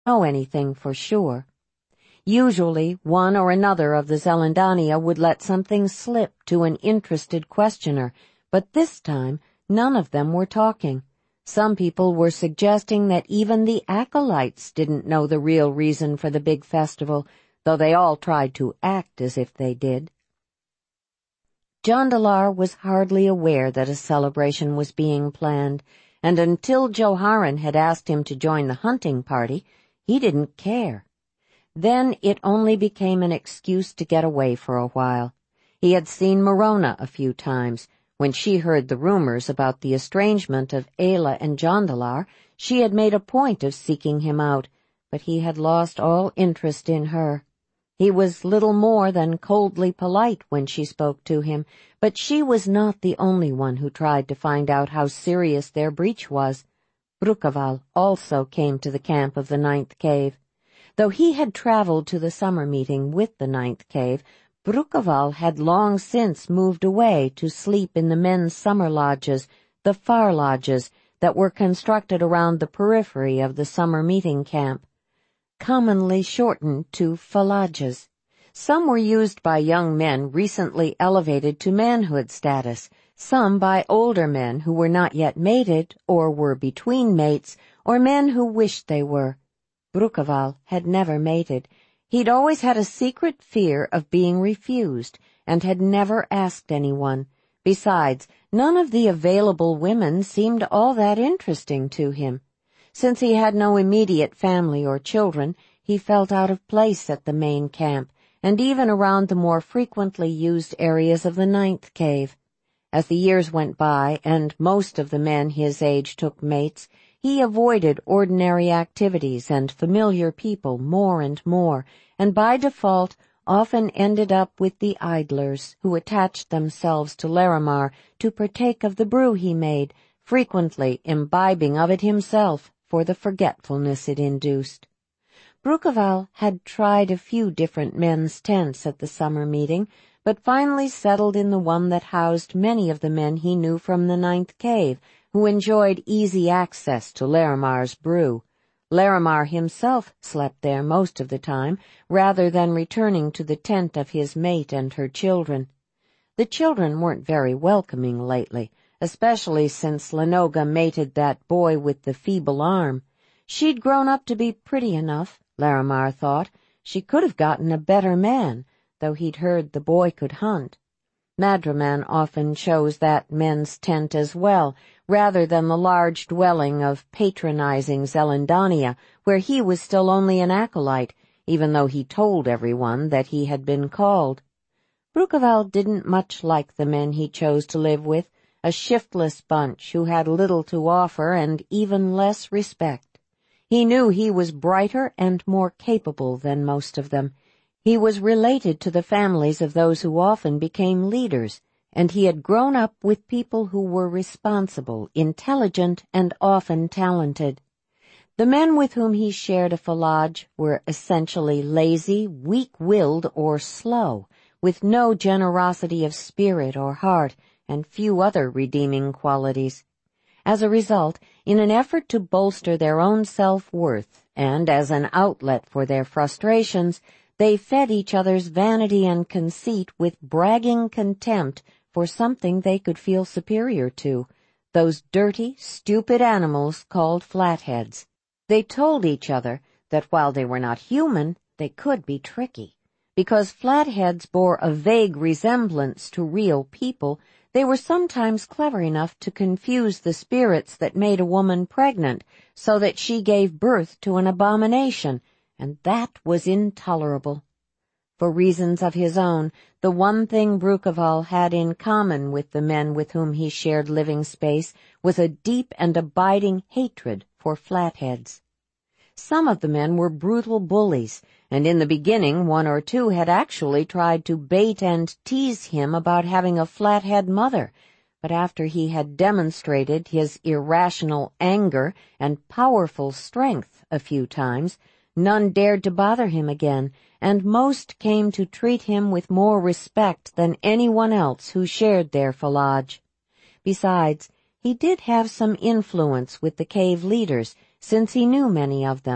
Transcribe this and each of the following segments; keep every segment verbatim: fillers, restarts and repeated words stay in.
know anything for sure. Usually, one or another of the Zelandania would let something slip to an interested questioner, but this time none of them were talking. Some people were suggesting that even the acolytes didn't know the real reason for the big festival, though they all tried to act as if they did. Jondalar was hardly aware that a celebration was being planned, and until Joharan had asked him to join the hunting party, he didn't care. Then it only became an excuse to get away for a while. He had seen Morona a few times. When she heard the rumors about the estrangement of Ayla and Jondalar, she had made a point of seeking him out, but he had lost all interest in her. He was little more than coldly polite when she spoke to him, but she was not the only one who tried to find out how serious their breach was. Brukeval also came to the camp of the Ninth Cave. Though he had traveled to the summer meeting with the Ninth Cave, Brukeval had long since moved away to sleep in the men's summer lodges, the far lodges, that were constructed around the periphery of the summer meeting camp, commonly shortened to falages. Some were used by young men recently elevated to manhood status, some by older men who were not yet mated or were between mates, or men who wished they were. Brukeval had never mated. He'd always had a secret fear of being refused, and had never asked anyone. Besides, none of the available women seemed all that interesting to him. Since he had no immediate family or children, he felt out of place at the main camp, and even around the more frequently used areas of the Ninth Cave. As the years went by, and most of the men his age took mates, he avoided ordinary activities and familiar people more and more, and by default often ended up with the idlers who attached themselves to Larimar to partake of the brew he made, frequently imbibing of it himself for the forgetfulness it induced. Brukeval had tried a few different men's tents at the summer meeting, but finally settled in the one that housed many of the men he knew from the Ninth Cave, who enjoyed easy access to Larimar's brew. Larimar himself slept there most of the time, rather than returning to the tent of his mate and her children. The children weren't very welcoming lately, especially since Lenoga mated that boy with the feeble arm. She'd grown up to be pretty enough, Larimar thought. She could have gotten a better man, though he'd heard the boy could hunt. Madraman often chose that men's tent as well, rather than the large dwelling of patronizing Zelandania, where he was still only an acolyte, even though he told everyone that he had been called. Brukeval didn't much like the men he chose to live with, a shiftless bunch who had little to offer and even less respect. He knew he was brighter and more capable than most of them. He was related to the families of those who often became leaders, and he had grown up with people who were responsible, intelligent, and often talented. The men with whom he shared a falage were essentially lazy, weak-willed, or slow, with no generosity of spirit or heart, and few other redeeming qualities. As a result, in an effort to bolster their own self-worth, and as an outlet for their frustrations, they fed each other's vanity and conceit with bragging contempt for something they could feel superior to, those dirty, stupid animals called flatheads. They told each other that while they were not human, they could be tricky. Because flatheads bore a vague resemblance to real people, they were sometimes clever enough to confuse the spirits that made a woman pregnant, so that she gave birth to an abomination, and that was intolerable. For reasons of his own, the one thing Brukeval had in common with the men with whom he shared living space was a deep and abiding hatred for flatheads. Some of the men were brutal bullies, and in the beginning one or two had actually tried to bait and tease him about having a flathead mother, but after he had demonstrated his irrational anger and powerful strength a few times, none dared to bother him again, and most came to treat him with more respect than anyone else who shared their falage. Besides, he did have some influence with the cave leaders, since he knew many of them,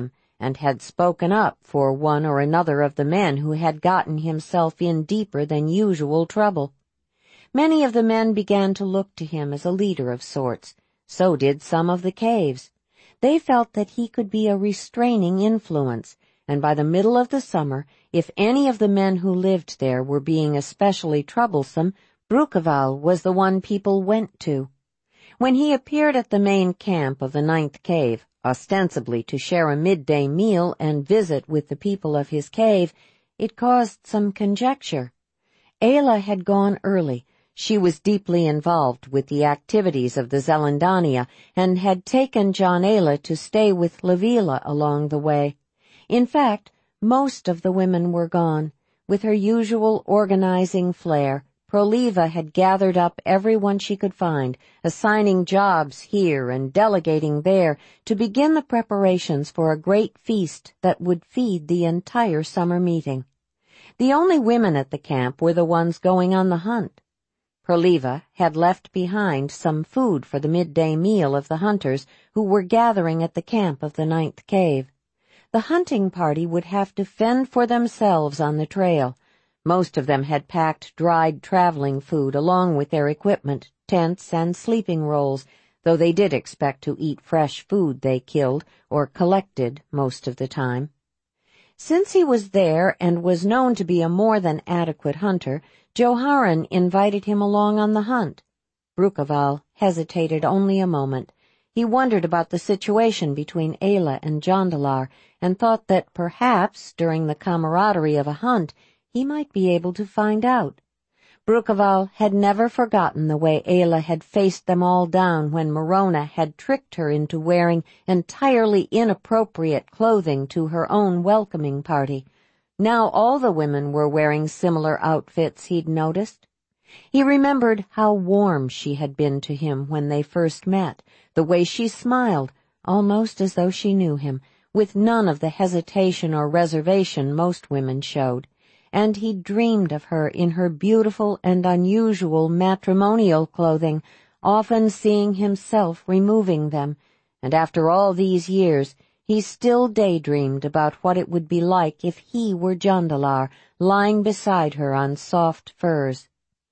and had spoken up for one or another of the men who had gotten himself in deeper than usual trouble. Many of the men began to look to him as a leader of sorts. So did some of the caves. They felt that he could be a restraining influence, and by the middle of the summer, if any of the men who lived there were being especially troublesome, Brukeval was the one people went to. When he appeared at the main camp of the ninth cave, ostensibly to share a midday meal and visit with the people of his cave, it caused some conjecture. Ayla had gone early. She was deeply involved with the activities of the Zelandania and had taken John Ayla to stay with Livilla along the way. In fact, most of the women were gone. With her usual organizing flair, Proliva had gathered up everyone she could find, assigning jobs here and delegating there to begin the preparations for a great feast that would feed the entire summer meeting. The only women at the camp were the ones going on the hunt. Proliva had left behind some food for the midday meal of the hunters who were gathering at the camp of the ninth cave. The hunting party would have to fend for themselves on the trail. Most of them had packed dried traveling food along with their equipment, tents, and sleeping rolls, though they did expect to eat fresh food they killed or collected most of the time. Since he was there and was known to be a more than adequate hunter, Joharen invited him along on the hunt. Brukeval hesitated only a moment. He wondered about the situation between Ayla and Jondalar, and thought that perhaps, during the camaraderie of a hunt, he might be able to find out. Brukeval had never forgotten the way Ayla had faced them all down when Morona had tricked her into wearing entirely inappropriate clothing to her own welcoming party. Now all the women were wearing similar outfits, he'd noticed. He remembered how warm she had been to him when they first met, the way she smiled, almost as though she knew him, with none of the hesitation or reservation most women showed. And he dreamed of her in her beautiful and unusual matrimonial clothing, often seeing himself removing them, and after all these years, he still daydreamed about what it would be like if he were Jondalar, lying beside her on soft furs.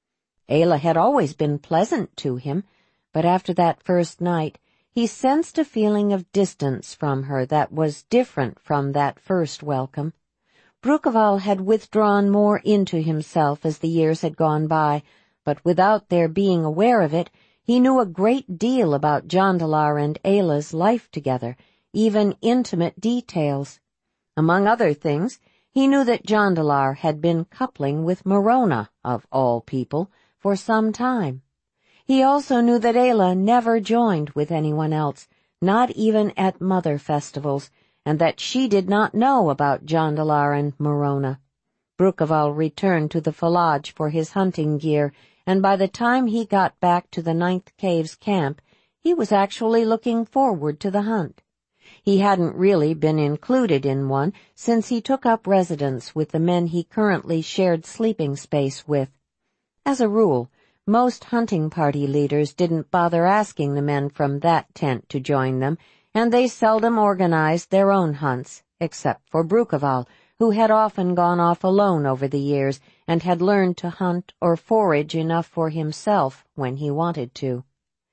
Ayla had always been pleasant to him, but after that first night, he sensed a feeling of distance from her that was different from that first welcome. Brukeval had withdrawn more into himself as the years had gone by, but without their being aware of it, he knew a great deal about Jondalar and Ayla's life together, even intimate details. Among other things, he knew that Jondalar had been coupling with Morona, of all people, for some time. He also knew that Ayla never joined with anyone else, not even at mother festivals, and that she did not know about Jondalar and Morona. Brukeval returned to the Falaj for his hunting gear, and by the time he got back to the Ninth Cave's camp, he was actually looking forward to the hunt. He hadn't really been included in one since he took up residence with the men he currently shared sleeping space with. As a rule, most hunting party leaders didn't bother asking the men from that tent to join them, and they seldom organized their own hunts, except for Brukeval, who had often gone off alone over the years and had learned to hunt or forage enough for himself when he wanted to.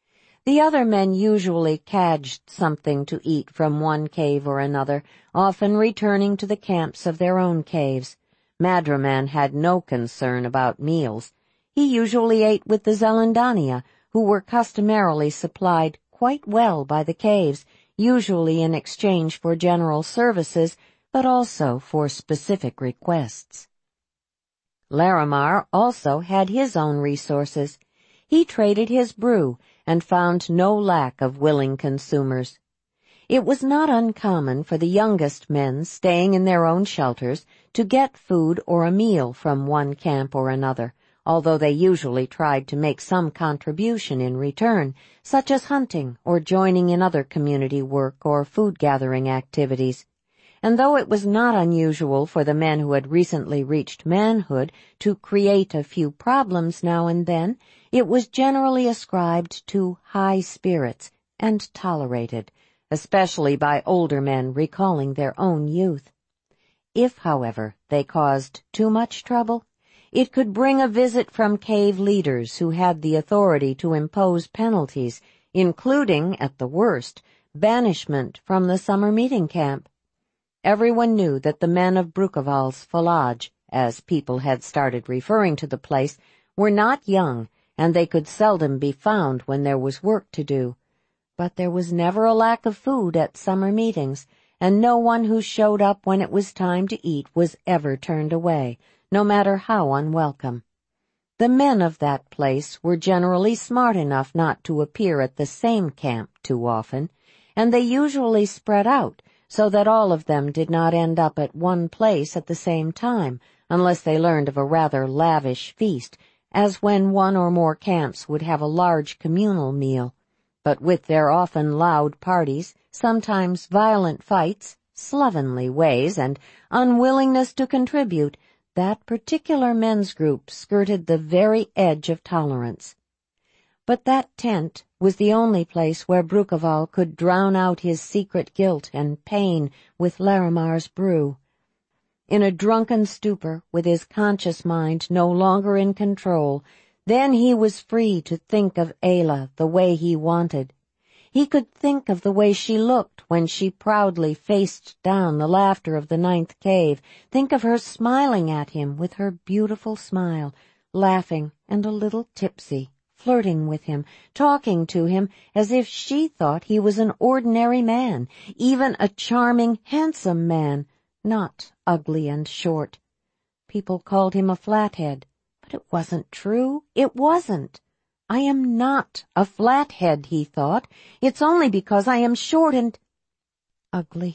The other men usually cadged something to eat from one cave or another, often returning to the camps of their own caves. Madraman had no concern about meals. He usually ate with the Zelandania, who were customarily supplied quite well by the caves, usually in exchange for general services, but also for specific requests. Laramar also had his own resources. He traded his brew and found no lack of willing consumers. It was not uncommon for the youngest men staying in their own shelters to get food or a meal from one camp or another, although they usually tried to make some contribution in return, such as hunting or joining in other community work or food-gathering activities. And though it was not unusual for the men who had recently reached manhood to create a few problems now and then, it was generally ascribed to high spirits and tolerated, especially by older men recalling their own youth. If, however, they caused too much trouble, it could bring a visit from cave leaders who had the authority to impose penalties, including, at the worst, banishment from the summer meeting camp. Everyone knew that the men of Brukeval's Falaj, as people had started referring to the place, were not young, and they could seldom be found when there was work to do. But there was never a lack of food at summer meetings, and no one who showed up when it was time to eat was ever turned away, no matter how unwelcome. The men of that place were generally smart enough not to appear at the same camp too often, and they usually spread out so that all of them did not end up at one place at the same time, unless they learned of a rather lavish feast, as when one or more camps would have a large communal meal. But with their often loud parties, sometimes violent fights, slovenly ways, and unwillingness to contribute, that particular men's group skirted the very edge of tolerance. But that tent was the only place where Brukeval could drown out his secret guilt and pain with Larimar's brew. In a drunken stupor, with his conscious mind no longer in control, then he was free to think of Ayla the way he wanted. He could think of the way she looked when she proudly faced down the laughter of the ninth cave, think of her smiling at him with her beautiful smile, laughing and a little tipsy, flirting with him, talking to him as if she thought he was an ordinary man, even a charming, handsome man, not ugly and short. People called him a flathead, but it wasn't true. It wasn't. I am not a flathead, he thought. It's only because I am short and ugly.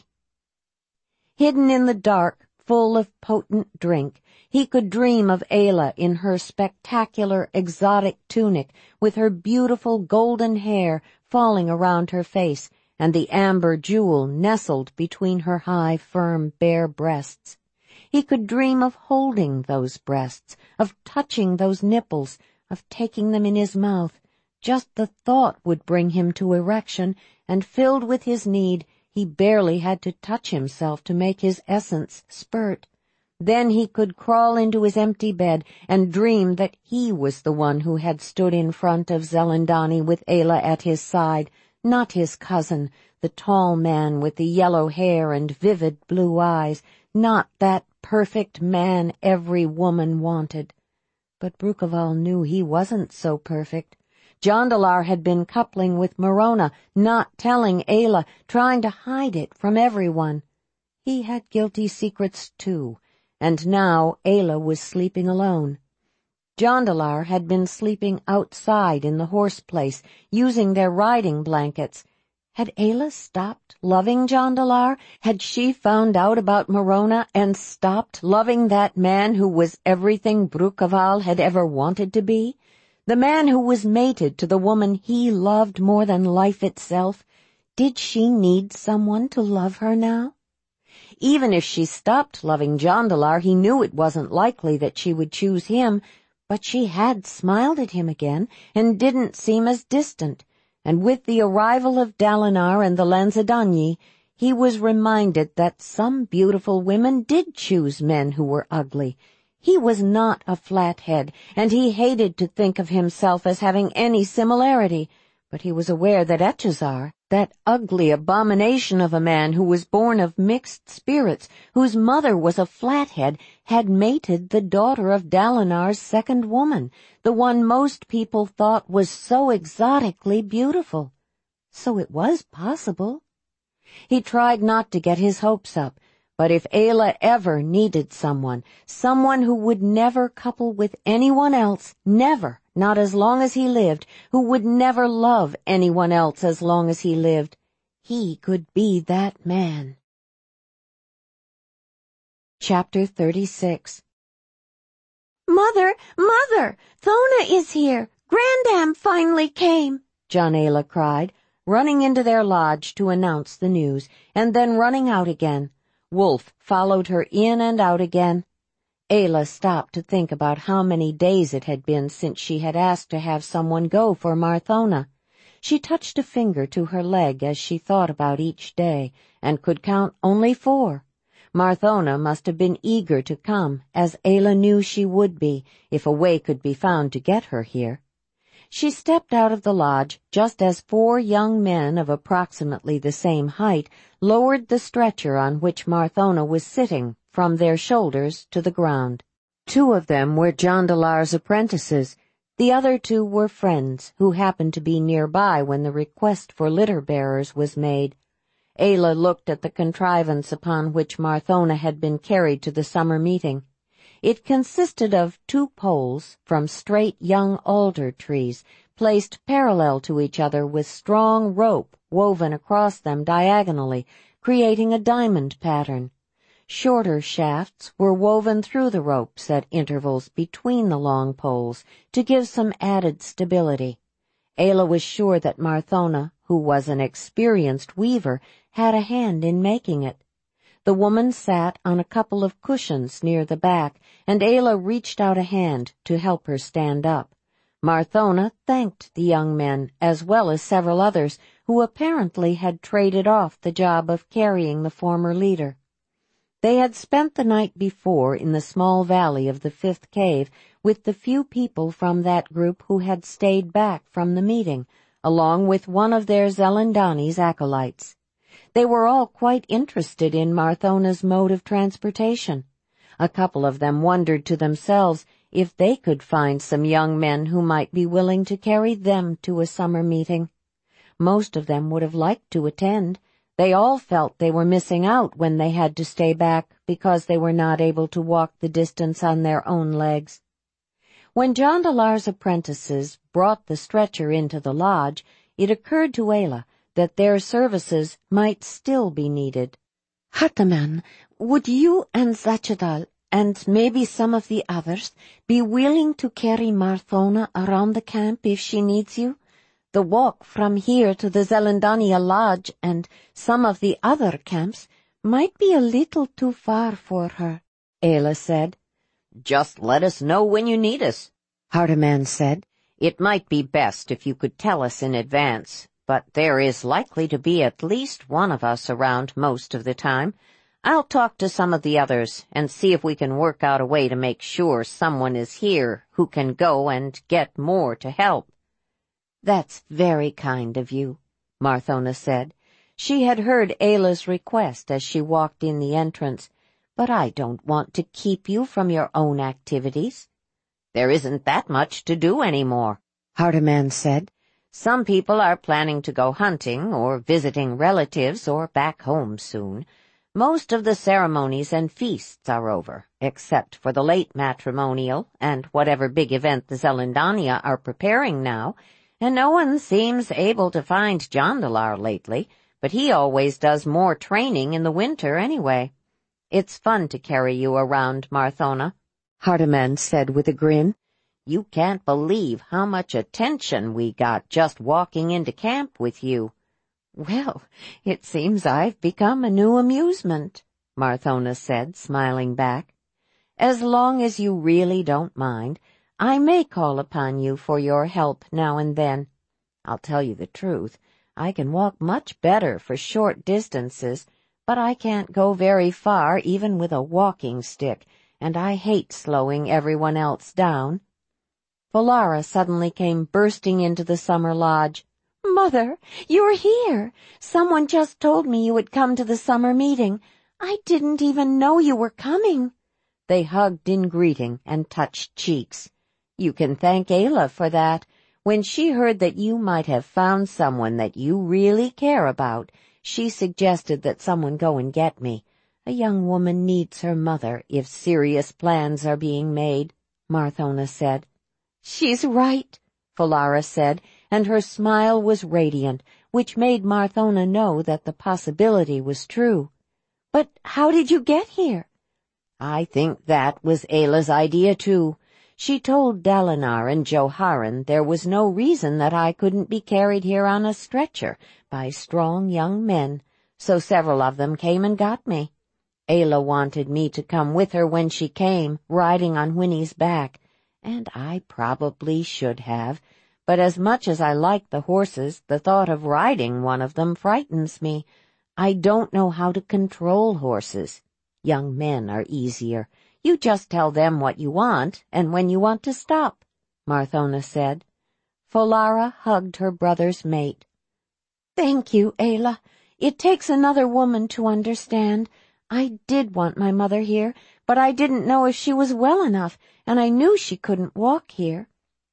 Hidden in the dark, full of potent drink, he could dream of Ayla in her spectacular, exotic tunic, with her beautiful golden hair falling around her face, and the amber jewel nestled between her high, firm, bare breasts. He could dream of holding those breasts, of touching those nipples, of taking them in his mouth. Just the thought would bring him to erection, and filled with his need, he barely had to touch himself to make his essence spurt. Then he could crawl into his empty bed and dream that he was the one who had stood in front of Zelendani with Ayla at his side, not his cousin, the tall man with the yellow hair and vivid blue eyes, not that perfect man every woman wanted. But Brukeval knew he wasn't so perfect. Jondalar had been coupling with Marona, not telling Ayla, trying to hide it from everyone. He had guilty secrets, too, and now Ayla was sleeping alone. Jondalar had been sleeping outside in the horse place, using their riding blankets. Had Ayla stopped loving Jondalar? Had she found out about Marona and stopped loving that man who was everything Brukeval had ever wanted to be? The man who was mated to the woman he loved more than life itself? Did she need someone to love her now? Even if she stopped loving Jondalar, he knew it wasn't likely that she would choose him, but she had smiled at him again and didn't seem as distant. And with the arrival of Dalinar and the Lanzadani, he was reminded that some beautiful women did choose men who were ugly. He was not a flathead, and he hated to think of himself as having any similarity, but he was aware that Echezar, that ugly abomination of a man who was born of mixed spirits, whose mother was a flathead, had mated the daughter of Dalinar's second woman, the one most people thought was so exotically beautiful. So it was possible. He tried not to get his hopes up, but if Ayla ever needed someone, someone who would never couple with anyone else, never, not as long as he lived, who would never love anyone else as long as he lived, he could be that man. Chapter thirty-six. Mother, Mother, Thona is here. Grandam finally came, Jonayla cried, running into their lodge to announce the news, and then running out again. Wolf followed her in and out again. Ayla stopped to think about how many days it had been since she had asked to have someone go for Marthona. She touched a finger to her leg as she thought about each day, and could count only four. Marthona must have been eager to come, as Ayla knew she would be, if a way could be found to get her here. She stepped out of the lodge just as four young men of approximately the same height lowered the stretcher on which Marthona was sitting from their shoulders to the ground. Two of them were Jondalar's apprentices. The other two were friends who happened to be nearby when the request for litter-bearers was made. Ayla looked at the contrivance upon which Marthona had been carried to the summer meeting. It consisted of two poles from straight young alder trees, placed parallel to each other with strong rope woven across them diagonally, creating a diamond pattern. Shorter shafts were woven through the ropes at intervals between the long poles to give some added stability. Ayla was sure that Marthona, who was an experienced weaver, had a hand in making it. The woman sat on a couple of cushions near the back, and Ayla reached out a hand to help her stand up. Marthona thanked the young men, as well as several others, who apparently had traded off the job of carrying the former leader. They had spent the night before in the small valley of the fifth cave with the few people from that group who had stayed back from the meeting, along with one of their Zelendani's acolytes. They were all quite interested in Marthona's mode of transportation. A couple of them wondered to themselves if they could find some young men who might be willing to carry them to a summer meeting. Most of them would have liked to attend. They all felt they were missing out when they had to stay back because they were not able to walk the distance on their own legs. When Jondalar's apprentices brought the stretcher into the lodge, it occurred to Ayla that their services might still be needed. "Hartaman, would you and Zachadal, and maybe some of the others, be willing to carry Marthona around the camp if she needs you? The walk from here to the Zelendania Lodge and some of the other camps might be a little too far for her," Ayla said. "Just let us know when you need us," Hartaman said. "It might be best if you could tell us in advance, but there is likely to be at least one of us around most of the time. I'll talk to some of the others and see if we can work out a way to make sure someone is here who can go and get more to help." "That's very kind of you," Marthona said. She had heard Ayla's request as she walked in the entrance, "but I don't want to keep you from your own activities." "There isn't that much to do anymore," Hartaman said. "Some people are planning to go hunting or visiting relatives or back home soon. Most of the ceremonies and feasts are over, except for the late matrimonial and whatever big event the Zelendania are preparing now, and no one seems able to find Jondalar lately, but he always does more training in the winter anyway. It's fun to carry you around, Marthona," Hartaman said with a grin. "You can't believe how much attention we got just walking into camp with you." "Well, it seems I've become a new amusement," Marthona said, smiling back. "As long as you really don't mind, I may call upon you for your help now and then. I'll tell you the truth, I can walk much better for short distances, but I can't go very far even with a walking stick, and I hate slowing everyone else down." Falara suddenly came bursting into the summer lodge. "Mother, you're here! Someone just told me you had come to the summer meeting. I didn't even know you were coming." They hugged in greeting and touched cheeks. "You can thank Ayla for that. When she heard that you might have found someone that you really care about, she suggested that someone go and get me. A young woman needs her mother if serious plans are being made," Marthona said. "She's right," Falara said, and her smile was radiant, which made Marthona know that the possibility was true. "But how did you get here?" "I think that was Ayla's idea, too. She told Dalinar and Joharen there was no reason that I couldn't be carried here on a stretcher by strong young men, so several of them came and got me. Ayla wanted me to come with her when she came, riding on Winnie's back, and I probably should have, but as much as I like the horses, the thought of riding one of them frightens me. I don't know how to control horses. Young men are easier. You just tell them what you want and when you want to stop," Marthona said. Folara hugged her brother's mate. "Thank you, Ayla. It takes another woman to understand. I did want my mother here, but I didn't know if she was well enough, and I knew she couldn't walk here."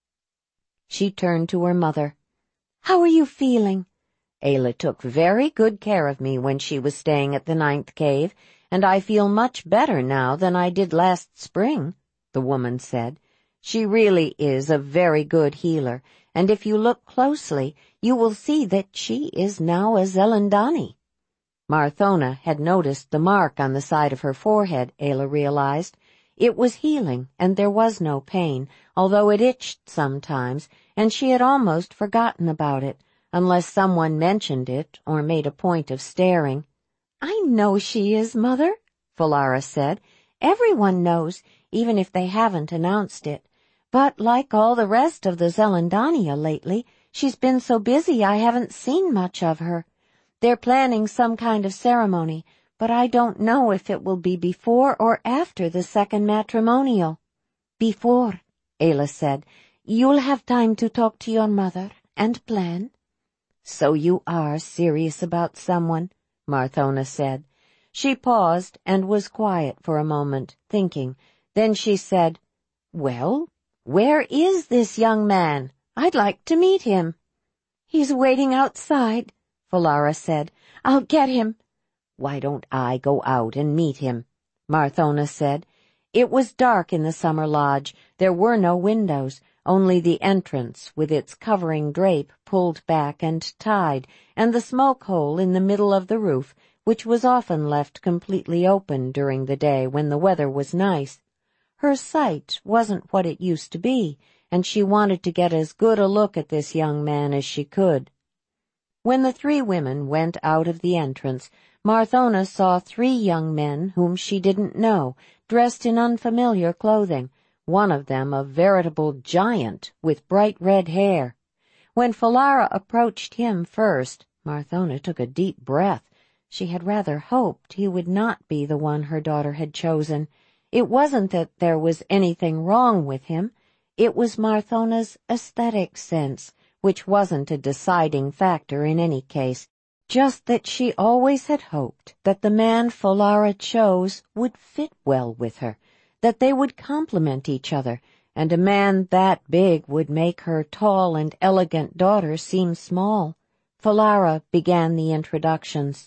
She turned to her mother. "How are you feeling?" "Ayla took very good care of me when she was staying at the ninth cave, and I feel much better now than I did last spring," the woman said. "She really is a very good healer, and if you look closely, you will see that she is now a Zelendani." Marthona had noticed the mark on the side of her forehead, Ayla realized. It was healing, and there was no pain, although it itched sometimes, and she had almost forgotten about it, unless someone mentioned it or made a point of staring. "I know she is, Mother," Folara said. "Everyone knows, even if they haven't announced it. But like all the rest of the Zelendania lately, she's been so busy I haven't seen much of her. They're planning some kind of ceremony, but I don't know if it will be before or after the second matrimonial." "Before," Ayla said. "You'll have time to talk to your mother and plan." "So you are serious about someone," Marthona said. She paused and was quiet for a moment, thinking. Then she said, "Well, where is this young man? I'd like to meet him." "He's waiting outside," Folara said. "I'll get him." "Why don't I go out and meet him?" Marthona said. It was dark in the summer lodge. There were no windows, only the entrance with its covering drape pulled back and tied, and the smoke hole in the middle of the roof, which was often left completely open during the day when the weather was nice. Her sight wasn't what it used to be, and she wanted to get as good a look at this young man as she could. When the three women went out of the entrance, Marthona saw three young men whom she didn't know, dressed in unfamiliar clothing, one of them a veritable giant with bright red hair. When Folara approached him first, Marthona took a deep breath. She had rather hoped he would not be the one her daughter had chosen. It wasn't that there was anything wrong with him. It was Marthona's aesthetic sense, which wasn't a deciding factor in any case, just that she always had hoped that the man Folara chose would fit well with her, that they would complement each other, and a man that big would make her tall and elegant daughter seem small. Folara began the introductions.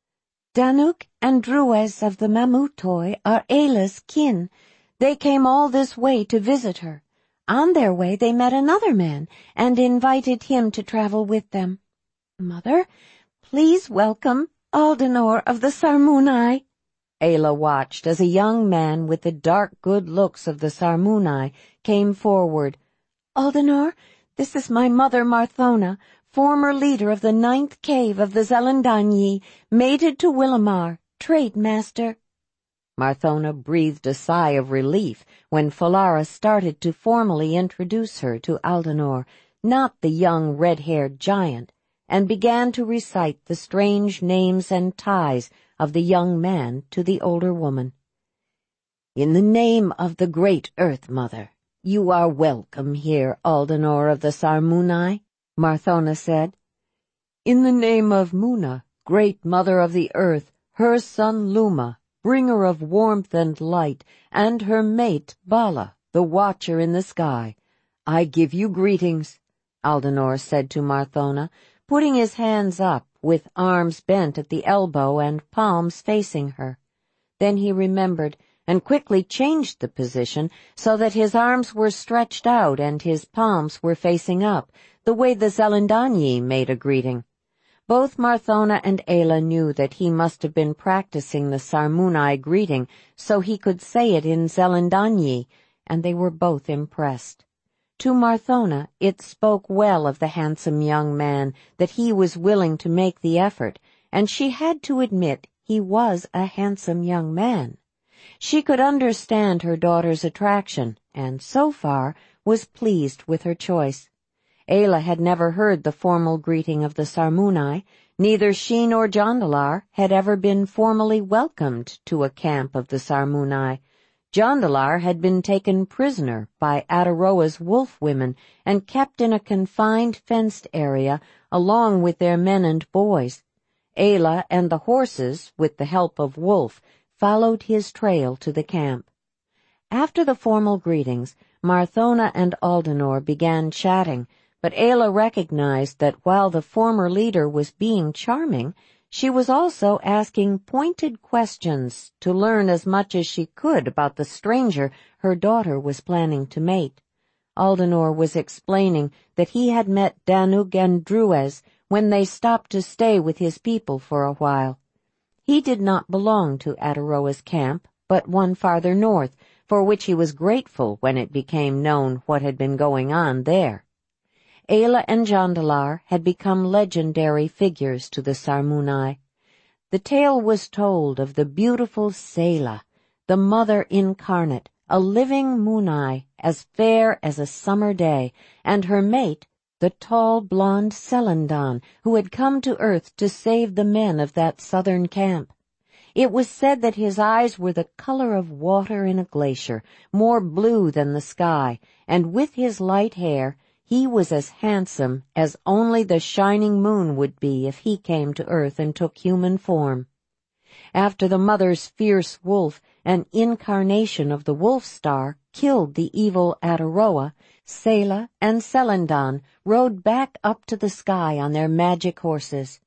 "Danuk and Druez of the Mamutoi are Ayla's kin. They came all this way to visit her. On their way they met another man and invited him to travel with them. Mother, please welcome Aldenor of the Sarmunai." Ayla watched as a young man with the dark good looks of the Sarmunai came forward. "Aldenor, this is my mother Marthona, former leader of the ninth cave of the Zelendanyi, mated to Willamar, trade master." Marthona breathed a sigh of relief when Folara started to formally introduce her to Aldenor, not the young red-haired giant, and began to recite the strange names and ties of the young man to the older woman. "In the name of the great Earth Mother, you are welcome here, Aldenor of the Sarmunai," Marthona said. "In the name of Muna, great Mother of the Earth, her son Luma, bringer of warmth and light, and her mate Bala, the watcher in the sky, I give you greetings," Aldenor said to Marthona, putting his hands up with arms bent at the elbow and palms facing her. Then he remembered and quickly changed the position so that his arms were stretched out and his palms were facing up, the way the Zelendanyi made a greeting. Both Marthona and Ayla knew that he must have been practicing the Sarmunai greeting so he could say it in Zelendanyi, and they were both impressed. To Marthona it spoke well of the handsome young man that he was willing to make the effort, and she had to admit he was a handsome young man. She could understand her daughter's attraction, and so far was pleased with her choice. Ayla had never heard the formal greeting of the Sarmunai. Neither she nor Jondalar had ever been formally welcomed to a camp of the Sarmunai. Jondalar had been taken prisoner by Ataroa's wolf women and kept in a confined fenced area along with their men and boys. Ayla and the horses, with the help of Wolf, followed his trail to the camp. After the formal greetings, Marthona and Aldenor began chatting, but Ayla recognized that while the former leader was being charming, she was also asking pointed questions to learn as much as she could about the stranger her daughter was planning to mate. Aldenor was explaining that he had met Danug and Druez when they stopped to stay with his people for a while. He did not belong to Ataroa's camp, but one farther north, for which he was grateful when it became known what had been going on there. Ayla and Jondalar had become legendary figures to the Sarmunai. The tale was told of the beautiful Sayla, the mother incarnate, a living Munai, as fair as a summer day, and her mate, the tall blonde Selendan, who had come to earth to save the men of that southern camp. It was said that his eyes were the color of water in a glacier, more blue than the sky, and with his light hair, he was as handsome as only the shining moon would be if he came to earth and took human form. After the mother's fierce wolf, an incarnation of the wolf star, killed the evil Ataroa, Sayla and Selendan rode back up to the sky on their magic horses.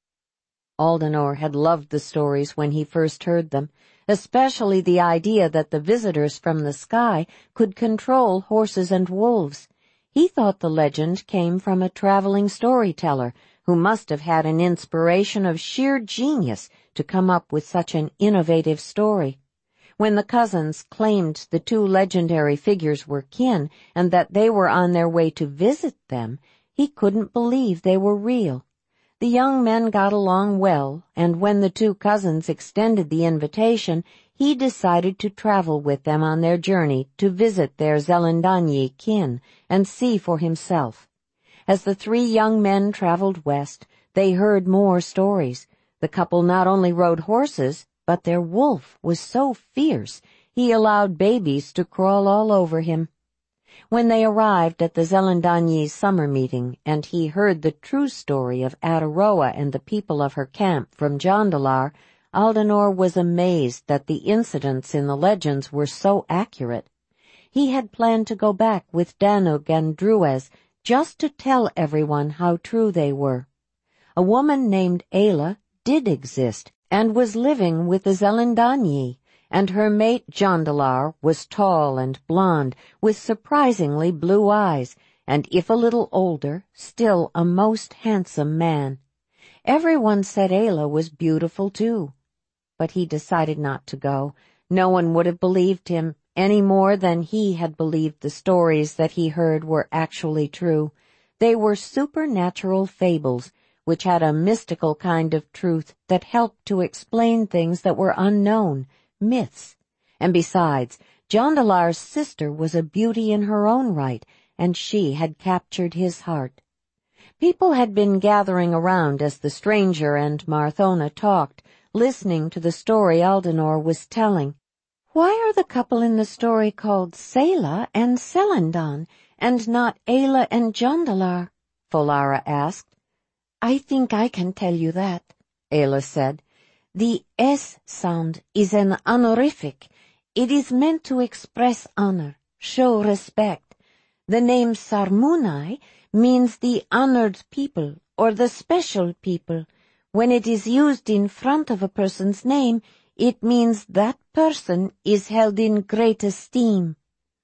Aldenor had loved the stories when he first heard them, especially the idea that the visitors from the sky could control horses and wolves. He thought the legend came from a traveling storyteller who must have had an inspiration of sheer genius to come up with such an innovative story. When the cousins claimed the two legendary figures were kin and that they were on their way to visit them, he couldn't believe they were real. The young men got along well, and when the two cousins extended the invitation, he decided to travel with them on their journey to visit their Zelendanyi kin and see for himself. As the three young men traveled west, they heard more stories. The couple not only rode horses, but their wolf was so fierce he allowed babies to crawl all over him. When they arrived at the Zelendanyi summer meeting, and he heard the true story of Ataroa and the people of her camp from Jondalar, Aldenor was amazed that the incidents in the legends were so accurate. He had planned to go back with Danug and Druez just to tell everyone how true they were. A woman named Ayla did exist and was living with the Zelendanyi, and her mate Jondalar was tall and blond, with surprisingly blue eyes, and if a little older, still a most handsome man. Everyone said Ayla was beautiful too. But he decided not to go. No one would have believed him any more than he had believed the stories that he heard were actually true. They were supernatural fables, which had a mystical kind of truth that helped to explain things that were unknown, myths. And besides, Jondalar's sister was a beauty in her own right, and she had captured his heart. People had been gathering around as the stranger and Marthona talked, listening to the story Aldenor was telling. "Why are the couple in the story called Sayla and Selendan, and not Ayla and Jondalar?" Folara asked. "I think I can tell you that," Ayla said. "The S sound is an honorific. It is meant to express honor, show respect. The name Sarmunai means the honored people or the special people. When it is used in front of a person's name, it means that person is held in great esteem."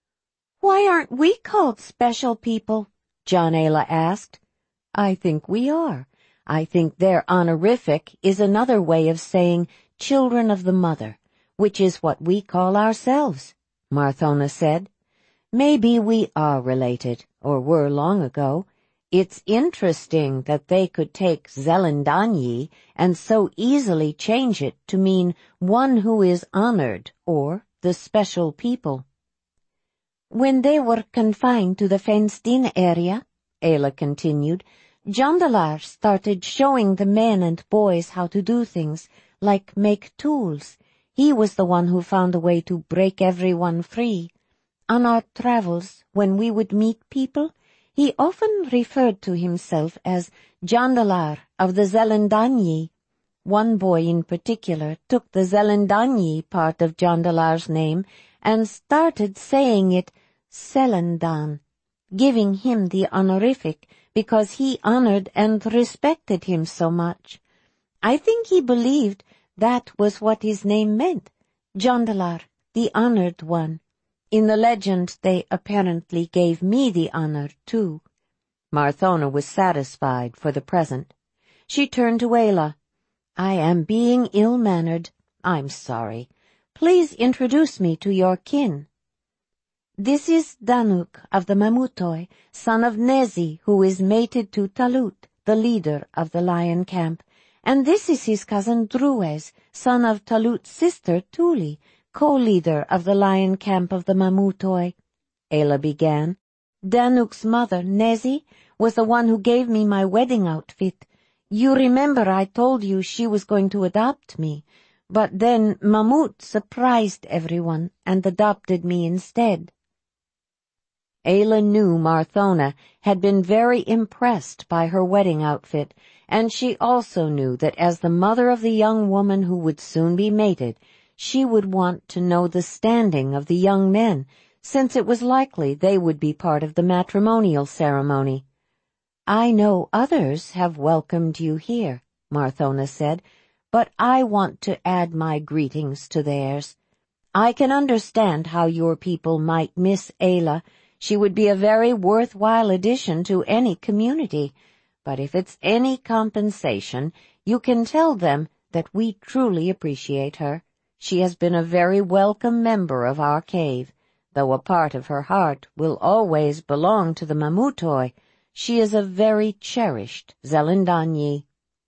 "Why aren't we called special people?" John Ayla asked. "I think we are. I think their honorific is another way of saying children of the mother, which is what we call ourselves," Marthona said. "Maybe we are related, or were long ago. It's interesting that they could take Zelendanyi and so easily change it to mean one who is honored, or the special people." "When they were confined to the fenced-in area," Ayla continued, Jandalar started showing the men and boys how to do things, like make tools. He was the one who found a way to break everyone free. On our travels, when we would meet people, he often referred to himself as Jandalar of the Zelendanyi. One boy in particular took the Zelendanyi part of Jandalar's name and started saying it Selendan, giving him the honorific because he honored and respected him so much. I think he believed that was what his name meant, Jandalar, the honored one. In the legend, they apparently gave me the honor, too. Marthona was satisfied for the present. She turned to Ayla. I am being ill-mannered. I'm sorry. Please introduce me to your kin. This is Danuk of the Mamutoi, son of Nezi, who is mated to Talut, the leader of the lion camp, and this is his cousin Druez, son of Talut's sister Tuli, co-leader of the lion camp of the Mamutoi. Ayla began. Danuk's mother, Nezi, was the one who gave me my wedding outfit. You remember I told you she was going to adopt me, but then Mamut surprised everyone and adopted me instead. Ayla knew Marthona had been very impressed by her wedding outfit, and she also knew that as the mother of the young woman who would soon be mated, she would want to know the standing of the young men, since it was likely they would be part of the matrimonial ceremony. I know others have welcomed you here, Marthona said, but I want to add my greetings to theirs. I can understand how your people might miss Ayla. She would be a very worthwhile addition to any community, but if it's any compensation, you can tell them that we truly appreciate her. She has been a very welcome member of our cave, though a part of her heart will always belong to the Mamutoi. She is a very cherished Zelendanyi.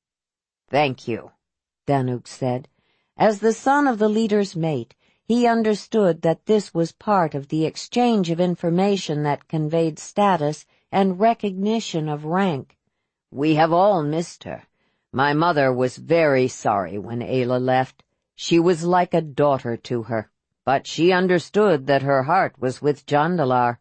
Thank you, Danuk said. As the son of the leader's mate, he understood that this was part of the exchange of information that conveyed status and recognition of rank. We have all missed her. My mother was very sorry when Ayla left. She was like a daughter to her, but she understood that her heart was with Jandalar.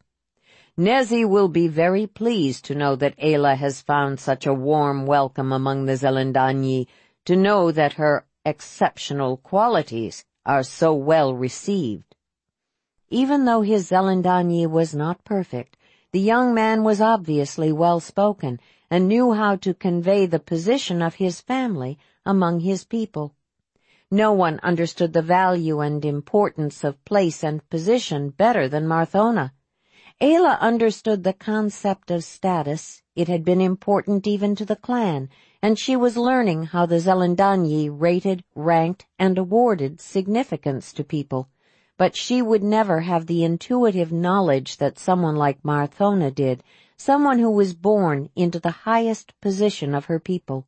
Nezi will be very pleased to know that Ayla has found such a warm welcome among the Zelendanyi, to know that her exceptional qualities are so well received. Even though his Zelendanyi was not perfect, the young man was obviously well-spoken and knew how to convey the position of his family among his people. No one understood the value and importance of place and position better than Marthona. Ayla understood the concept of status. It had been important even to the clan, and she was learning how the Zelendanyi rated, ranked, and awarded significance to people. But she would never have the intuitive knowledge that someone like Marthona did, someone who was born into the highest position of her people.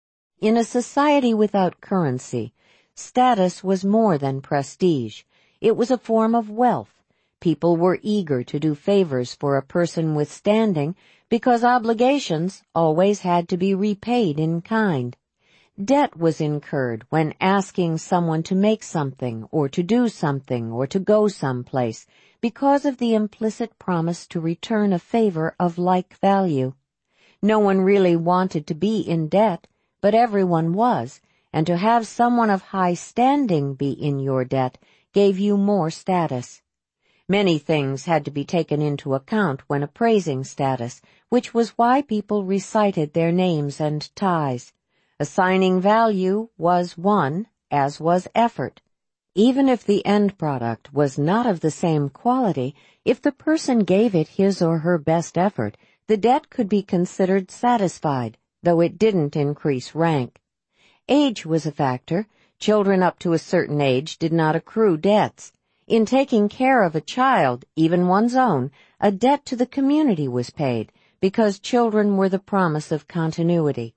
In a society without currency, status was more than prestige. It was a form of wealth. People were eager to do favors for a person with standing because obligations always had to be repaid in kind. Debt was incurred when asking someone to make something or to do something or to go someplace because of the implicit promise to return a favor of like value. No one really wanted to be in debt, but everyone was, and to have someone of high standing be in your debt gave you more status. Many things had to be taken into account when appraising status, which was why people recited their names and ties. Assigning value was one, as was effort. Even if the end product was not of the same quality, if the person gave it his or her best effort, the debt could be considered satisfied, though it didn't increase rank. Age was a factor. Children up to a certain age did not accrue debts. In taking care of a child, even one's own, a debt to the community was paid, because children were the promise of continuity.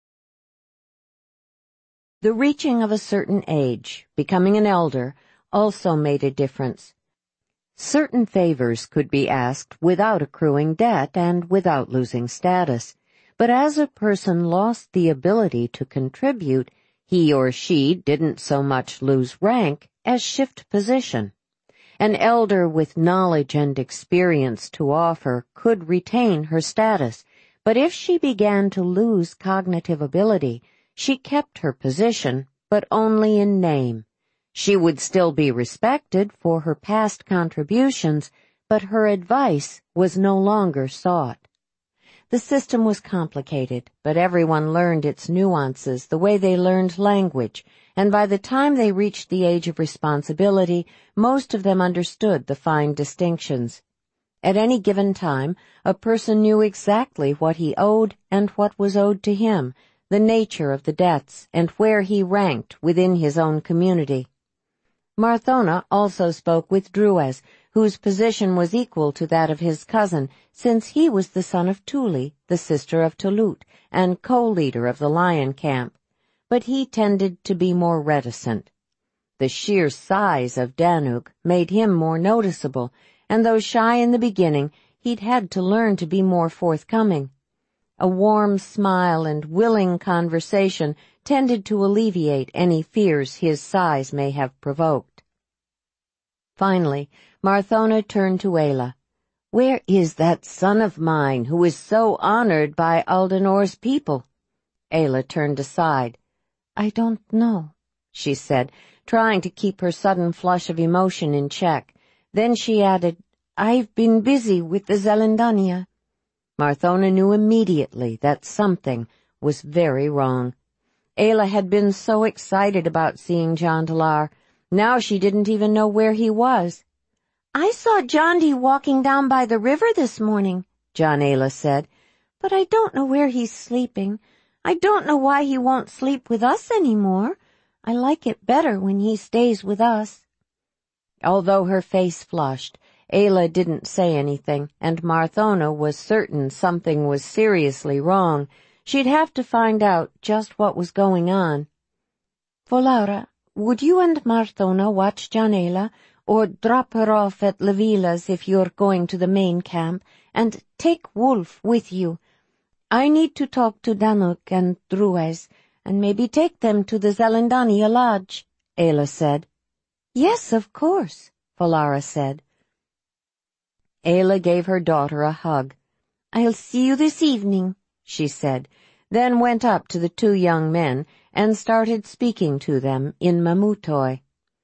The reaching of a certain age, becoming an elder, also made a difference. Certain favors could be asked without accruing debt and without losing status, but as a person lost the ability to contribute, he or she didn't so much lose rank as shift position. An elder with knowledge and experience to offer could retain her status, but if she began to lose cognitive ability, she kept her position, but only in name. She would still be respected for her past contributions, but her advice was no longer sought. The system was complicated, but everyone learned its nuances the way they learned language, and by the time they reached the age of responsibility, most of them understood the fine distinctions. At any given time, a person knew exactly what he owed and what was owed to him, the nature of the debts, and where he ranked within his own community. Marthona also spoke with Druez, whose position was equal to that of his cousin, since he was the son of Tuli, the sister of Tulut, and co-leader of the lion camp, but he tended to be more reticent. The sheer size of Danuk made him more noticeable, and though shy in the beginning, he'd had to learn to be more forthcoming. A warm smile and willing conversation tended to alleviate any fears his size may have provoked. Finally, Marthona turned to Ayla. "Where is that son of mine who is so honored by Aldenor's people?" Ayla turned aside. "I don't know," she said, trying to keep her sudden flush of emotion in check. Then she added, "I've been busy with the Zelendania." Marthona knew immediately that something was very wrong. Ayla had been so excited about seeing Jandalar. Now she didn't even know where he was. "I saw Jondi walking down by the river this morning," John Ayla said, "but I don't know where he's sleeping. I don't know why he won't sleep with us anymore. I like it better when he stays with us." Although her face flushed, Ayla didn't say anything, and Marthona was certain something was seriously wrong. She'd have to find out just what was going on. "Folaura, would you and Marthona watch Janela, or drop her off at Levila's if you're going to the main camp, and take Wolf with you? I need to talk to Danuk and Druez, and maybe take them to the Zelendania Lodge," Ayla said. "Yes, of course," Folaura said. Ayla gave her daughter a hug. "I'll see you this evening," she said, then went up to the two young men and started speaking to them in Mamutoi.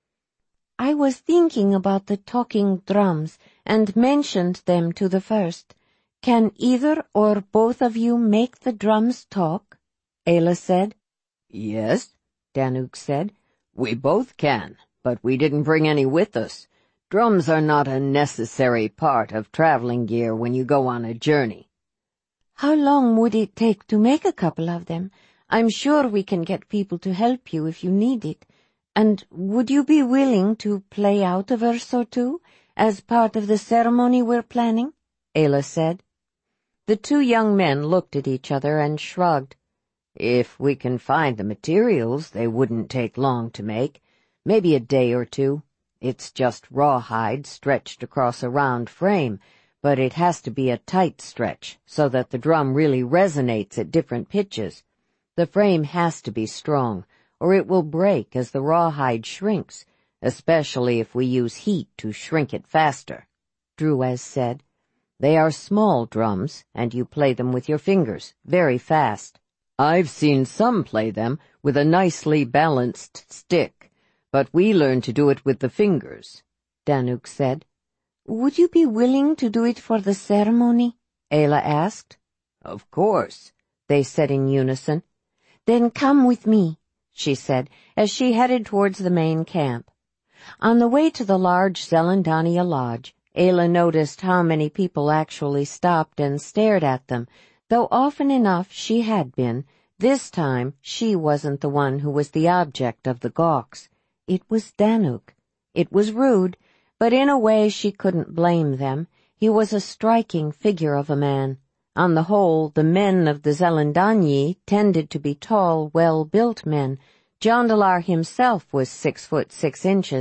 "I was thinking about the talking drums and mentioned them to the first. Can either or both of you make the drums talk?" Ayla said. "Yes," Danuk said. "We both can, but we didn't bring any with us. Drums are not a necessary part of traveling gear when you go on a journey." "How long would it take to make a couple of them? I'm sure we can get people to help you if you need it. And would you be willing to play out a verse or two as part of the ceremony we're planning?" Ayla said. The two young men looked at each other and shrugged. "If we can find the materials, they wouldn't take long to make. Maybe a day or two. It's just rawhide stretched across a round frame, but it has to be a tight stretch so that the drum really resonates at different pitches. The frame has to be strong, or it will break as the rawhide shrinks, especially if we use heat to shrink it faster," Druez said. "They are small drums, and you play them with your fingers, very fast. I've seen some play them with a nicely balanced stick, but we learn to do it with the fingers," Danuk said. "Would you be willing to do it for the ceremony?" Ayla asked. "Of course," they said in unison. "Then come with me," she said, as she headed towards the main camp. On the way to the large Zelendania Lodge, Ayla noticed how many people actually stopped and stared at them, though often enough she had been. This time she wasn't the one who was the object of the gawks. It was Danuk. It was rude, but in a way she couldn't blame them. He was a striking figure of a man. On the whole, the men of the Zelendanyi tended to be tall, well-built men. Jandalar himself was six foot six inches,